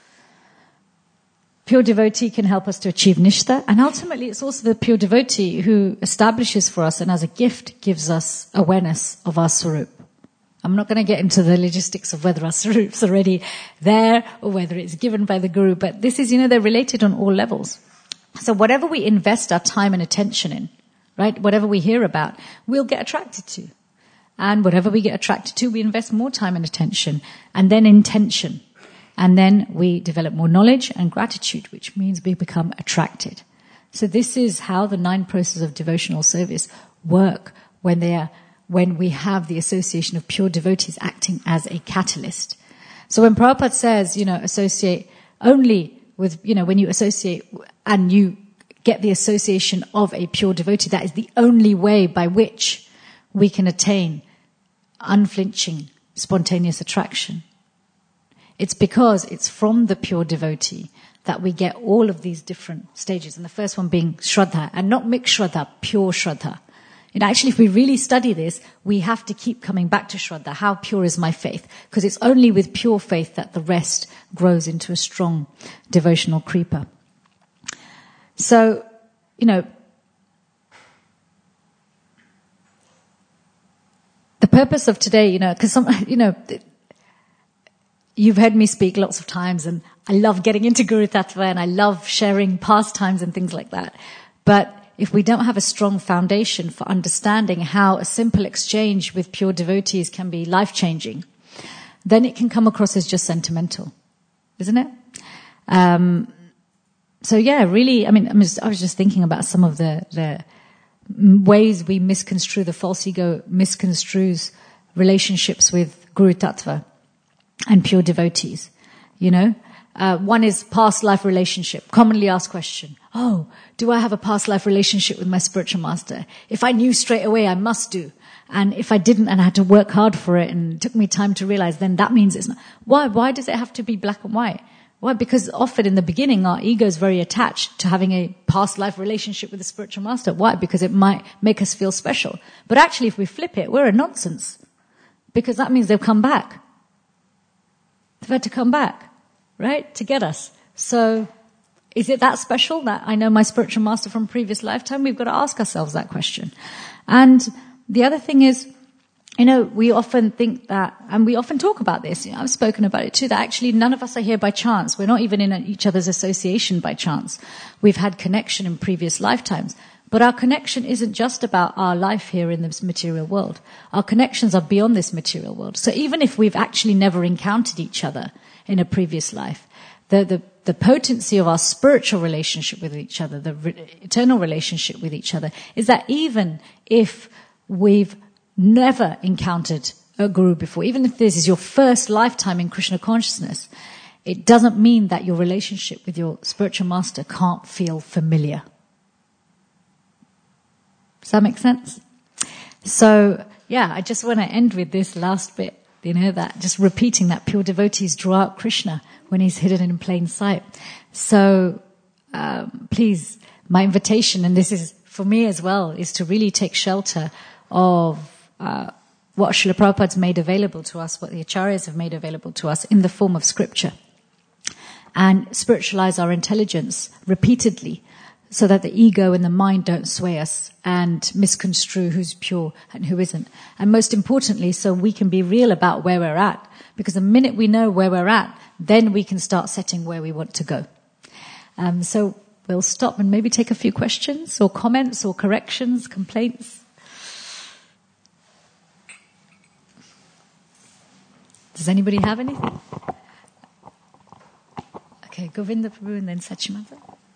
Pure devotee can help us to achieve nishtha, and ultimately it's also the pure devotee who establishes for us and as a gift gives us awareness of our swarup. I'm not going to get into the logistics of whether our swarup's already there or whether it's given by the guru, but this is, they're related on all levels. So whatever we invest our time and attention in, right, whatever we hear about, we'll get attracted to. And whatever we get attracted to, we invest more time and attention, and then intention. And then we develop more knowledge and gratitude, which means we become attracted. So this is how the 9 processes of devotional service work when we have the association of pure devotees acting as a catalyst. So when Prabhupada says, associate only with, when you associate and you get the association of a pure devotee, that is the only way by which we can attain unflinching, spontaneous attraction. It's because it's from the pure devotee that we get all of these different stages. And the first one being Shraddha, and not mixed Shraddha, pure Shraddha. Actually, if we really study this, we have to keep coming back to Shraddha. How pure is my faith? Because it's only with pure faith that the rest grows into a strong devotional creeper. So, the purpose of today, because you've heard me speak lots of times, and I love getting into Guru Tattva, and I love sharing pastimes and things like that. But if we don't have a strong foundation for understanding how a simple exchange with pure devotees can be life-changing, then it can come across as just sentimental, isn't it? So yeah, really, I was just thinking about some of the ways we misconstrue, the false ego misconstrues relationships with Guru Tattva and pure devotees, One is past life relationship. Commonly asked question. Oh, do I have a past life relationship with my spiritual master? If I knew straight away, I must do. And if I didn't and I had to work hard for it and it took me time to realize, then that means it's not. Why? Why does it have to be black and white? Why? Because often in the beginning, our ego is very attached to having a past life relationship with the spiritual master. Why? Because it might make us feel special. But actually, if we flip it, we're a nonsense. Because that means they've come back. They've had to come back, right? To get us. So, is it that special that I know my spiritual master from previous lifetime? We've got to ask ourselves that question. And the other thing is, we often think that, and we often talk about this, I've spoken about it too, that actually none of us are here by chance. We're not even in each other's association by chance. We've had connection in previous lifetimes. But our connection isn't just about our life here in this material world. Our connections are beyond this material world. So even if we've actually never encountered each other in a previous life, the potency of our spiritual relationship with each other, the eternal relationship with each other, is that even if we've never encountered a guru before, even if this is your first lifetime in Krishna consciousness, it doesn't mean that your relationship with your spiritual master can't feel familiar. Does that make sense? So, I just want to end with this last bit, that just repeating that pure devotees draw out Krishna when he's hidden in plain sight. So, please, my invitation, and this is for me as well, is to really take shelter of what Srila Prabhupada's made available to us, what the Acharyas have made available to us in the form of scripture. And spiritualize our intelligence repeatedly so that the ego and the mind don't sway us and misconstrue who's pure and who isn't. And most importantly, so we can be real about where we're at. Because the minute we know where we're at, then we can start setting where we want to go. So we'll stop and maybe take a few questions or comments or corrections, complaints. Does anybody have anything? Okay, Govinda Prabhu and then Sachimata.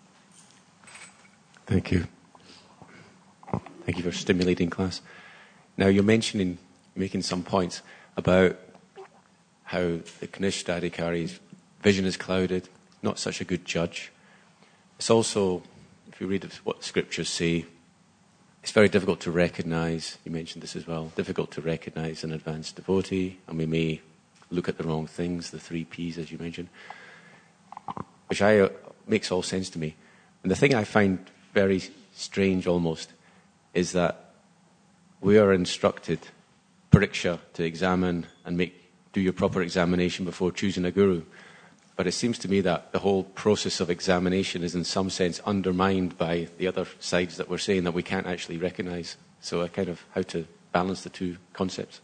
Thank you. Thank you for stimulating class. Now you're making some points about how the Kanishta Adhikari's vision is clouded, not such a good judge. It's also, if you read what the scriptures say, it's very difficult to recognize, you mentioned this as well, difficult to recognize an advanced devotee, and we may look at the wrong things, the 3 Ps as you mentioned, which makes all sense to me. And the thing I find very strange almost is that we are instructed, pariksha, to examine and do your proper examination before choosing a guru. But it seems to me that the whole process of examination is in some sense undermined by the other sides that we're saying that we can't actually recognize. So how to balance the 2 concepts.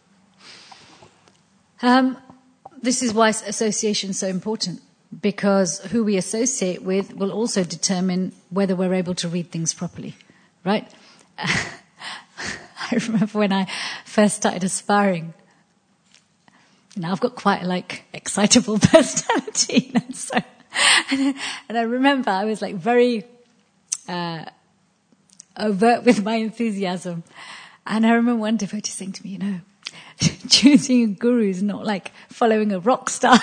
This is why association is so important. Because who we associate with will also determine whether we're able to read things properly, right? I remember when I first started aspiring, I've got quite excitable personality, and I remember I was very overt with my enthusiasm, and I remember one devotee saying to me, choosing a guru is not like following a rock star.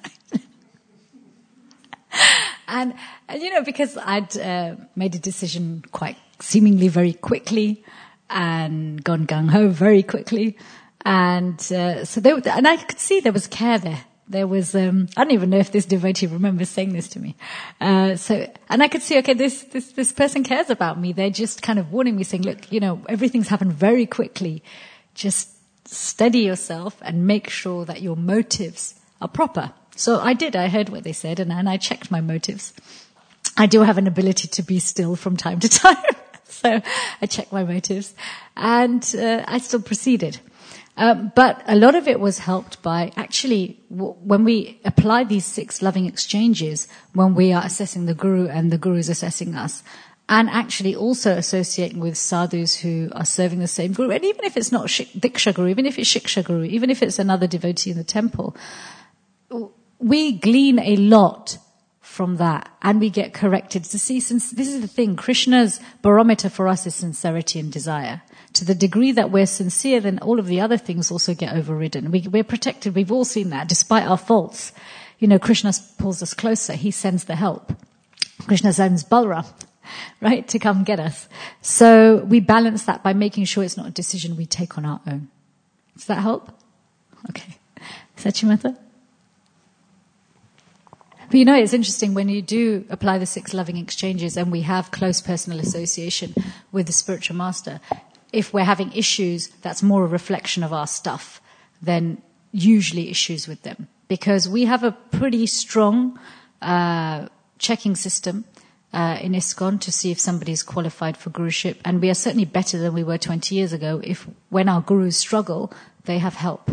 And because I'd made a decision quite seemingly very quickly and gone gung-ho very quickly. And and I could see there was care there. There was, I don't even know if this devotee remembers saying this to me. And I could see, okay, this person cares about me. They're just kind of warning me, saying, look, everything's happened very quickly. Just steady yourself and make sure that your motives are proper. So I did. I heard what they said, and I checked my motives. I do have an ability to be still from time to time, so I checked my motives, and I still proceeded. But a lot of it was helped by actually when we apply these 6 loving exchanges, when we are assessing the guru and the guru is assessing us, and actually also associating with sadhus who are serving the same guru, and even if it's not Diksha Guru, even if it's Shiksha Guru, even if it's another devotee in the temple, we glean a lot from that, and we get corrected to see, since this is the thing, Krishna's barometer for us is sincerity and desire. To the degree that we're sincere, then all of the other things also get overridden. We're protected. We've all seen that. Despite our faults, Krishna pulls us closer. He sends the help. Krishna sends Balram, right, to come get us. So we balance that by making sure it's not a decision we take on our own. Does that help? Okay. Sachimata? But you know, it's interesting when you do apply the 6 loving exchanges and we have close personal association with the spiritual master, if we're having issues, that's more a reflection of our stuff than usually issues with them. Because we have a pretty strong checking system in ISKCON to see if somebody is qualified for guruship. And we are certainly better than we were 20 years ago if when our gurus struggle, they have help.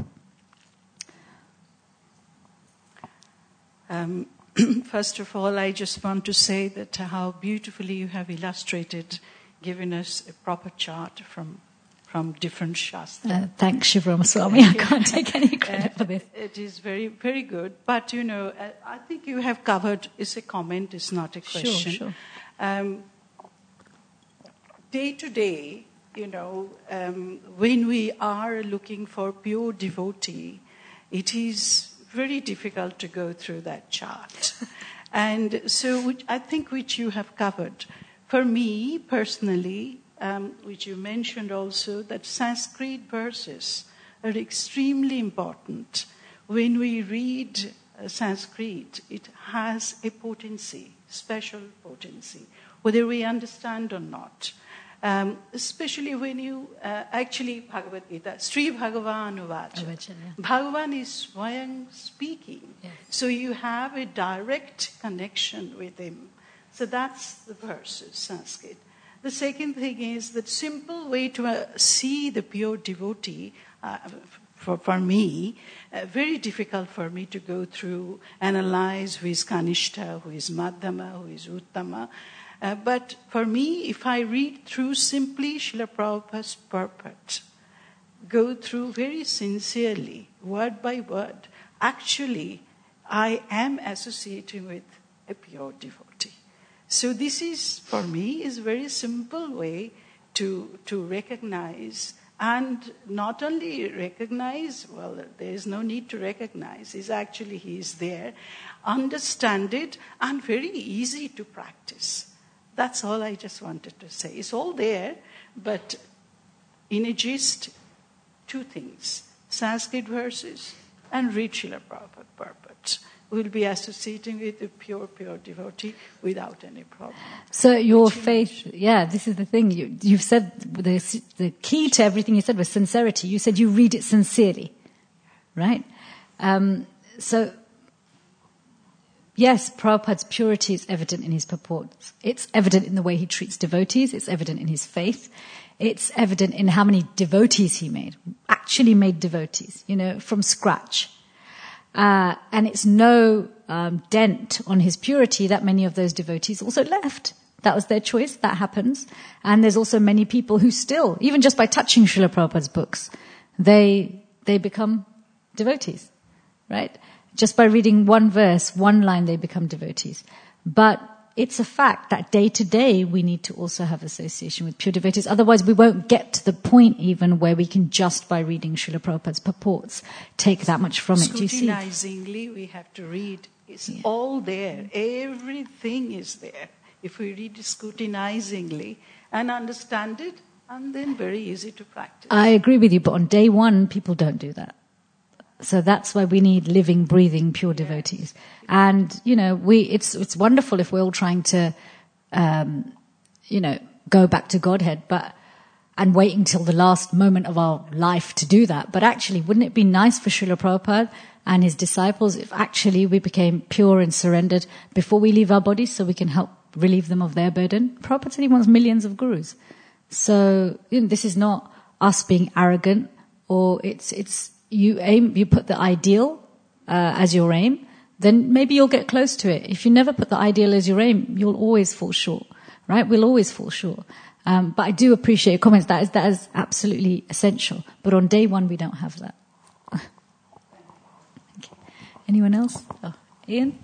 First of all, I just want to say that how beautifully you have illustrated, given us a proper chart from different shastras. Thanks, Shivarama Swami. I can't take any credit for this. It is very, very good. But, you know, I think you have covered, it's a comment, it's not a question. Sure. Day to day, you know, when we are looking for pure devotee, it is very difficult to go through that chart. And so I think which you have covered. For me, personally, which you mentioned also, that Sanskrit verses are extremely important. When we read Sanskrit, it has a potency, special potency, whether we understand or not. Especially when you, actually Bhagavad Gita, Sri Bhagavan Uvacha. Bhagavan is Swayam speaking. Yes. So you have a direct connection with him. So that's the verses, Sanskrit. The second thing is that simple way to see the pure devotee, for me, very difficult for me to go through, analyze who is Kanishta, who is Madhyama, who is Uttama. But for me, if I read through simply Srila Prabhupada's purport, go through very sincerely, word by word, actually, I am associating with a pure devotee. So this is, for me, is a very simple way to recognize, and not only recognize, well, there is no need to recognize, he is there, understand it, and very easy to practice. That's all I just wanted to say. It's all there, but in a gist, 2 things, Sanskrit verses and read Srila Prabhupada purport. We'll be associating with a pure devotee without any problem. So your faith, this is the thing. You've said the key to everything you said was sincerity. You said you read it sincerely, right? So, yes, Prabhupada's purity is evident in his purports. It's evident in the way he treats devotees. It's evident in his faith. It's evident in how many devotees he made, actually made devotees, from scratch. And it's no dent on his purity that many of those devotees also left. That was their choice. That happens. And there's also many people who still, even just by touching Srila Prabhupada's books, they become devotees, right? Just by reading one verse, one line, they become devotees. But it's a fact that day to day we need to also have association with pure devotees. Otherwise we won't get to the point even where we can just by reading Srila Prabhupada's purports take that much from it. Do you see? Scrutinizingly we have to read. It's all there. Everything is there. If we read it scrutinizingly and understand it, and then very easy to practice. I agree with you, but on day one people don't do that. So that's why we need living, breathing, pure devotees. And, it's wonderful if we're all trying to, go back to Godhead, and wait until the last moment of our life to do that. But actually, wouldn't it be nice for Srila Prabhupada and his disciples if actually we became pure and surrendered before we leave our bodies so we can help relieve them of their burden? Prabhupada said he wants millions of gurus. So, this is not us being arrogant, or it's, you put the ideal as your aim, then maybe you'll get close to it. If you never put the ideal as your aim, you'll always fall short, right? We'll always fall short. But I do appreciate your comments. That is absolutely essential. But on day one, we don't have that. Okay. Anyone else? Oh, Ian?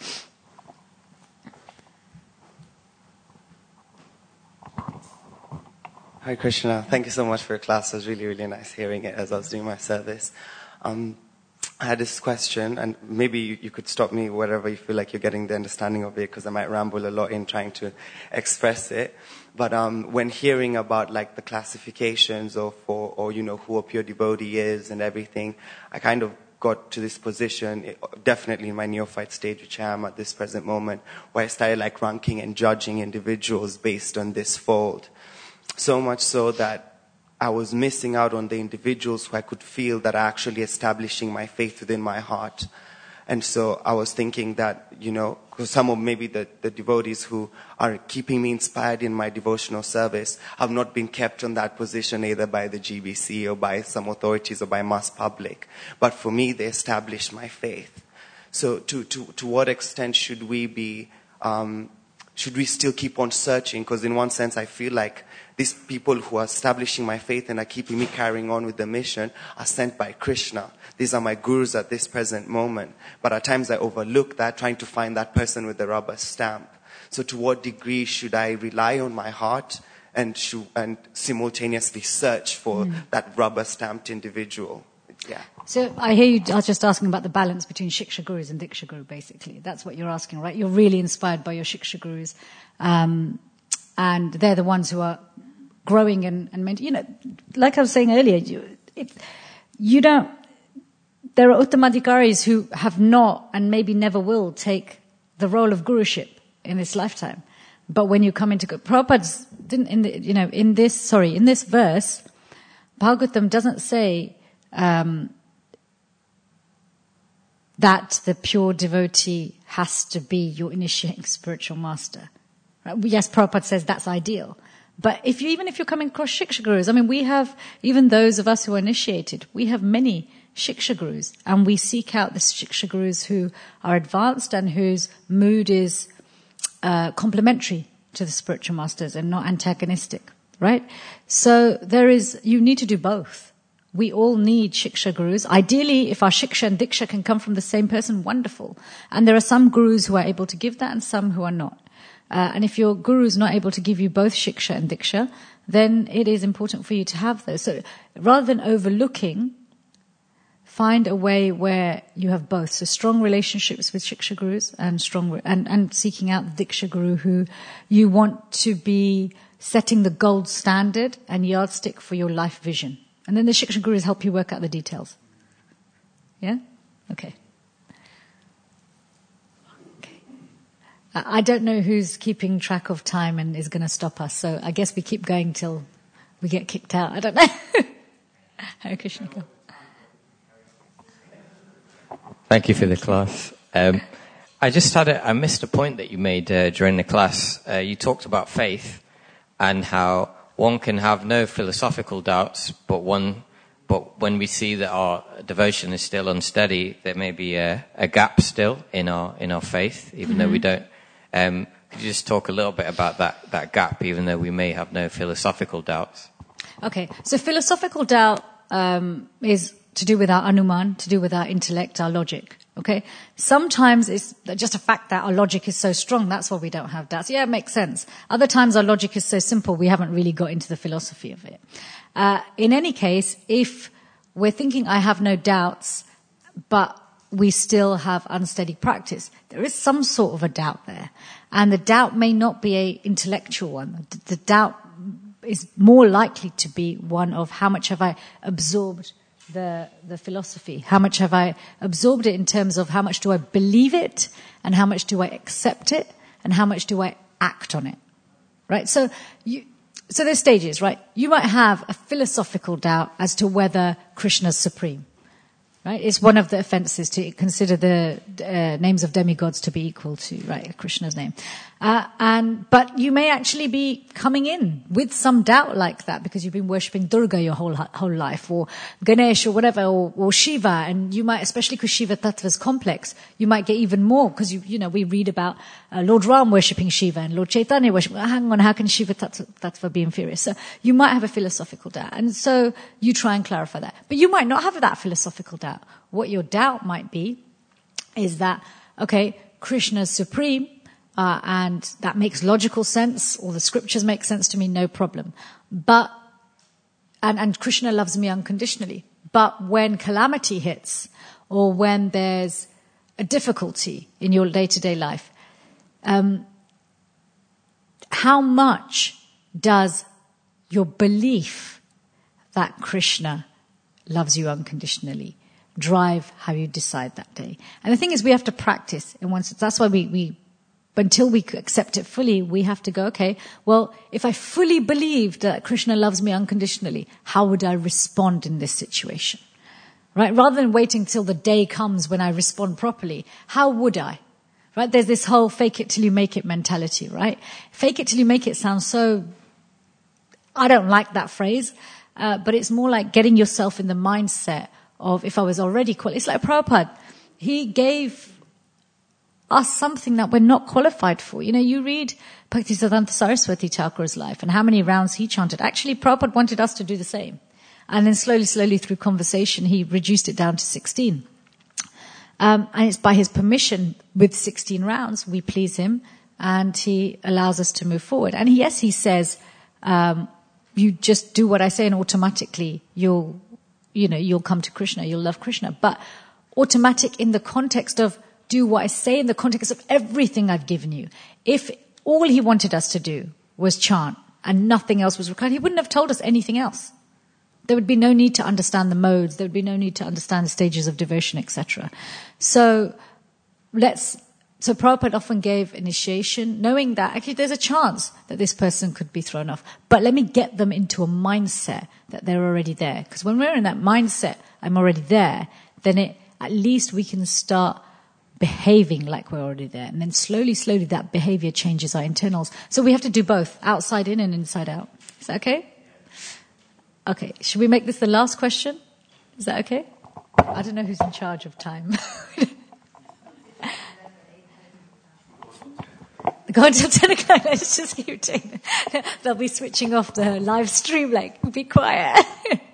Hi, Krishna. Thank you so much for your class. It was really, really nice hearing it as I was doing my service. I had this question, and maybe you could stop me wherever you feel like you're getting the understanding of it, because I might ramble a lot in trying to express it. But when hearing about like the classifications who a pure devotee is and everything, I kind of got to this position, definitely in my neophyte stage, which I am at this present moment, where I started like ranking and judging individuals based on this fold. So much so that I was missing out on the individuals who I could feel that are actually establishing my faith within my heart. And so I was thinking that, because some of maybe the devotees who are keeping me inspired in my devotional service have not been kept on that position either by the GBC or by some authorities or by mass public. But for me, they established my faith. So to what extent should we be, should we still keep on searching? Because in one sense, I feel like these people who are establishing my faith and are keeping me carrying on with the mission are sent by Krishna. These are my gurus at this present moment. But at times I overlook that, trying to find that person with the rubber stamp. So to what degree should I rely on my heart and simultaneously search for that rubber stamped individual? Yeah. So I hear you are just asking about the balance between Shiksha Gurus and Diksha Guru, basically. That's what you're asking, right? You're really inspired by your Shiksha Gurus. And they're the ones who are growing and like I was saying earlier, there are Uttamadhikaris who have not and maybe never will take the role of guruship in this lifetime. But when you come into Prabhupada's in this verse, Bhagavatam doesn't say that the pure devotee has to be your initiating spiritual master. Right? Yes, Prabhupada says that's ideal. But even if you're coming across Shiksha Gurus, we have, even those of us who are initiated, we have many Shiksha Gurus, and we seek out the Shiksha Gurus who are advanced and whose mood is complementary to the spiritual masters and not antagonistic, right? So you need to do both. We all need Shiksha Gurus. Ideally, if our Shiksha and Diksha can come from the same person, wonderful. And there are some Gurus who are able to give that and some who are not. And if your Guru is not able to give you both Shiksha and Diksha, then it is important for you to have those. So rather than overlooking, find a way where you have both. So strong relationships with Shiksha Gurus and and seeking out the Diksha Guru who you want to be setting the gold standard and yardstick for your life vision. And then the Shiksha Gurus help you work out the details. Yeah? Okay. I don't know who's keeping track of time and is going to stop us, so I guess we keep going till we get kicked out. I don't know. Hare Krishna. Thank you for the class. I missed a point that you made during the class. You talked about faith and how one can have no philosophical doubts, but when we see that our devotion is still unsteady, there may be a gap still in our faith, even though we don't. Could you just talk a little bit about that gap, even though we may have no philosophical doubts? Okay, so philosophical doubt is to do with our anuman, to do with our intellect, our logic. Okay, sometimes it's just a fact that our logic is so strong, that's why we don't have doubts. Yeah, it makes sense. Other times our logic is so simple, we haven't really got into the philosophy of it. In any case, if we're thinking I have no doubts, but we still have unsteady practice, there is some sort of a doubt there. And the doubt may not be an intellectual one. The doubt is more likely to be one of how much have I absorbed the philosophy? How much have I absorbed it in terms of how much do I believe it and how much do I accept it and how much do I act on it? Right? So there's stages, right? You might have a philosophical doubt as to whether Krishna is supreme. Right? It's one of the offenses to consider the names of demigods to be equal to, right, Krishna's name. But you may actually be coming in with some doubt like that because you've been worshipping Durga your whole life, or Ganesh or whatever, or Shiva, and you might, especially because Shiva Tattva is complex, you might get even more because we read about Lord Ram worshipping Shiva and Lord Chaitanya worshipping. Hang on, how can Shiva Tattva be inferior? So you might have a philosophical doubt, and so you try and clarify that. But you might not have that philosophical doubt. What your doubt might be is that, okay, Krishna is supreme, and that makes logical sense, or the scriptures make sense to me, no problem. But, and Krishna loves me unconditionally. But when calamity hits, or when there's a difficulty in your day-to-day life, how much does your belief that Krishna loves you unconditionally drive how you decide that day. And the thing is, we have to practice in one sense. That's why we until we accept it fully, we have to go, okay, well, if I fully believed that Krishna loves me unconditionally, how would I respond in this situation? Right? Rather than waiting till the day comes when I respond properly, how would I? Right? There's this whole fake it till you make it mentality, right? Fake it till you make it sounds so, I don't like that phrase, but it's more like getting yourself in the mindset of if I was already qualified. It's like Prabhupada. He gave us something that we're not qualified for. You know, you read Bhaktisiddhanta Saraswati Thakur's life and how many rounds he chanted. Actually, Prabhupada wanted us to do the same. And then slowly through conversation, he reduced it down to 16. And it's by his permission, with 16 rounds, we please him, and he allows us to move forward. And yes, he says, you just do what I say and automatically you'll come to Krishna, you'll love Krishna. But automatic in the context of do what I say, in the context of everything I've given you. If all he wanted us to do was chant and nothing else was required, he wouldn't have told us anything else. There would be no need to understand the modes. There would be no need to understand the stages of devotion, etc. So Prabhupada often gave initiation, knowing that actually there's a chance that this person could be thrown off. But let me get them into a mindset that they're already there. Because when we're in that mindset, I'm already there, then at least we can start behaving like we're already there. And then slowly that behavior changes our internals. So we have to do both, outside in and inside out. Is that okay? Okay, should we make this the last question? Is that okay? I don't know who's in charge of time. Go until 10 o'clock. Let's just keep taking it. They'll be switching off the live stream, like, be quiet.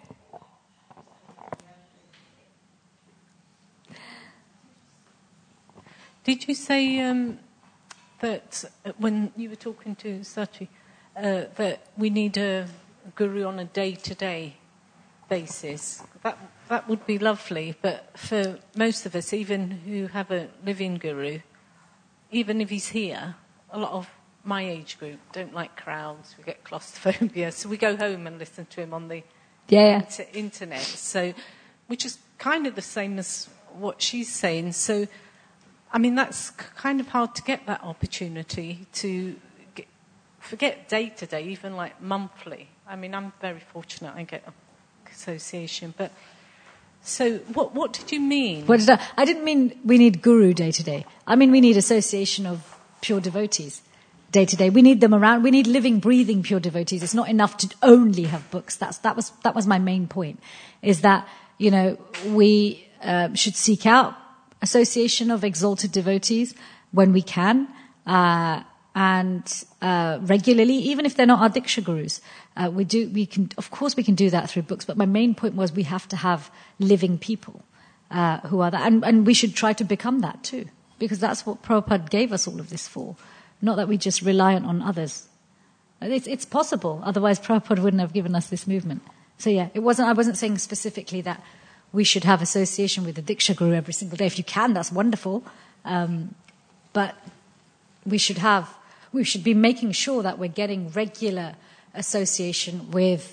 Did you say that when you were talking to Sachi, that we need a guru on a day-to-day basis? That would be lovely, but for most of us, even who have a living guru, even if he's here, a lot of my age group don't like crowds. We get claustrophobia, so we go home and listen to him on the internet. So, which is kind of the same as what she's saying. So, I mean, that's kind of hard to get that opportunity to forget day to day, even like monthly. I mean, I'm very fortunate I get association, but so what did you mean? I didn't mean we need guru day to day. I mean we need association of pure devotees day to day. We need them around. We need living, breathing pure devotees. It's not enough to only have books. That was my main point. Is that we should seek out association of exalted devotees when we can, and regularly, even if they're not our Diksha gurus. We can do that through books, but my main point was we have to have living people who are that, and we should try to become that too, because that's what Prabhupada gave us all of this for, not that we just reliant on others. It's possible, otherwise Prabhupada wouldn't have given us this movement. So yeah, I wasn't saying specifically that we should have association with the Diksha Guru every single day. If you can, that's wonderful. But we should be making sure that we're getting regular association with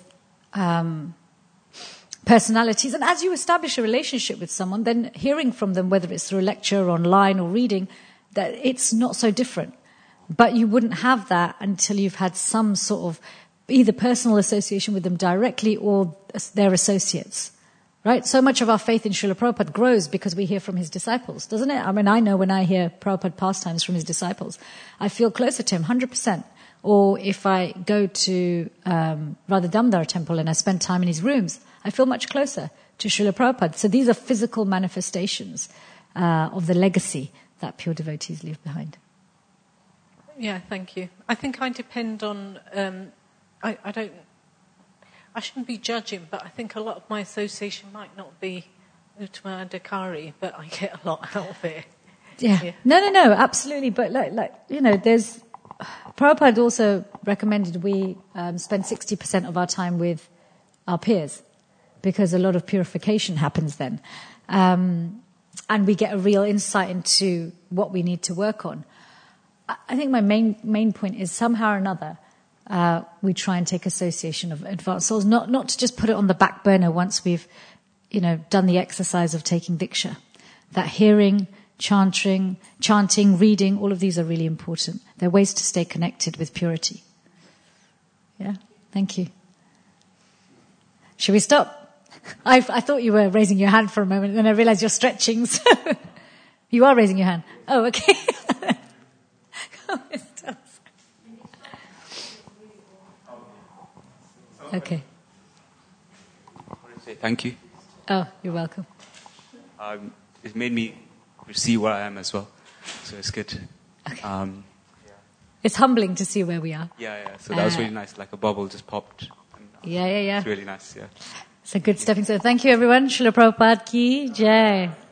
personalities. And as you establish a relationship with someone, then hearing from them, whether it's through a lecture, online, or reading, that it's not so different. But you wouldn't have that until you've had some sort of either personal association with them directly or their associates. Right? So much of our faith in Srila Prabhupada grows because we hear from his disciples, doesn't it? I mean, I know when I hear Prabhupada pastimes from his disciples, I feel closer to him, 100%. Or if I go to Radha Damodar temple and I spend time in his rooms, I feel much closer to Srila Prabhupada. So these are physical manifestations of the legacy that pure devotees leave behind. Yeah, thank you. I think I depend on, I shouldn't be judging, but I think a lot of my association might not be Uttama Adhikari, but I get a lot out of it. Yeah. No, absolutely. But there's Prabhupada also recommended we spend 60% of our time with our peers, because a lot of purification happens then. And we get a real insight into what we need to work on. I think my main point is somehow or another, we try and take association of advanced souls, not to just put it on the back burner once we've done the exercise of taking Diksha. That hearing, chanting, reading, all of these are really important. They're ways to stay connected with purity. Yeah? Thank you. Should we stop? I thought you were raising your hand for a moment, and then I realized you're stretching, so you are raising your hand. Oh, okay. Okay. I want to say thank you. Oh, you're welcome. It made me see where I am as well, so it's good. Okay. It's humbling to see where we are. Yeah. So that was really nice. Like a bubble just popped. Yeah. It's really nice. Yeah. It's a good stepping stone. Thank you, everyone. Srila Prabhupada ki jai.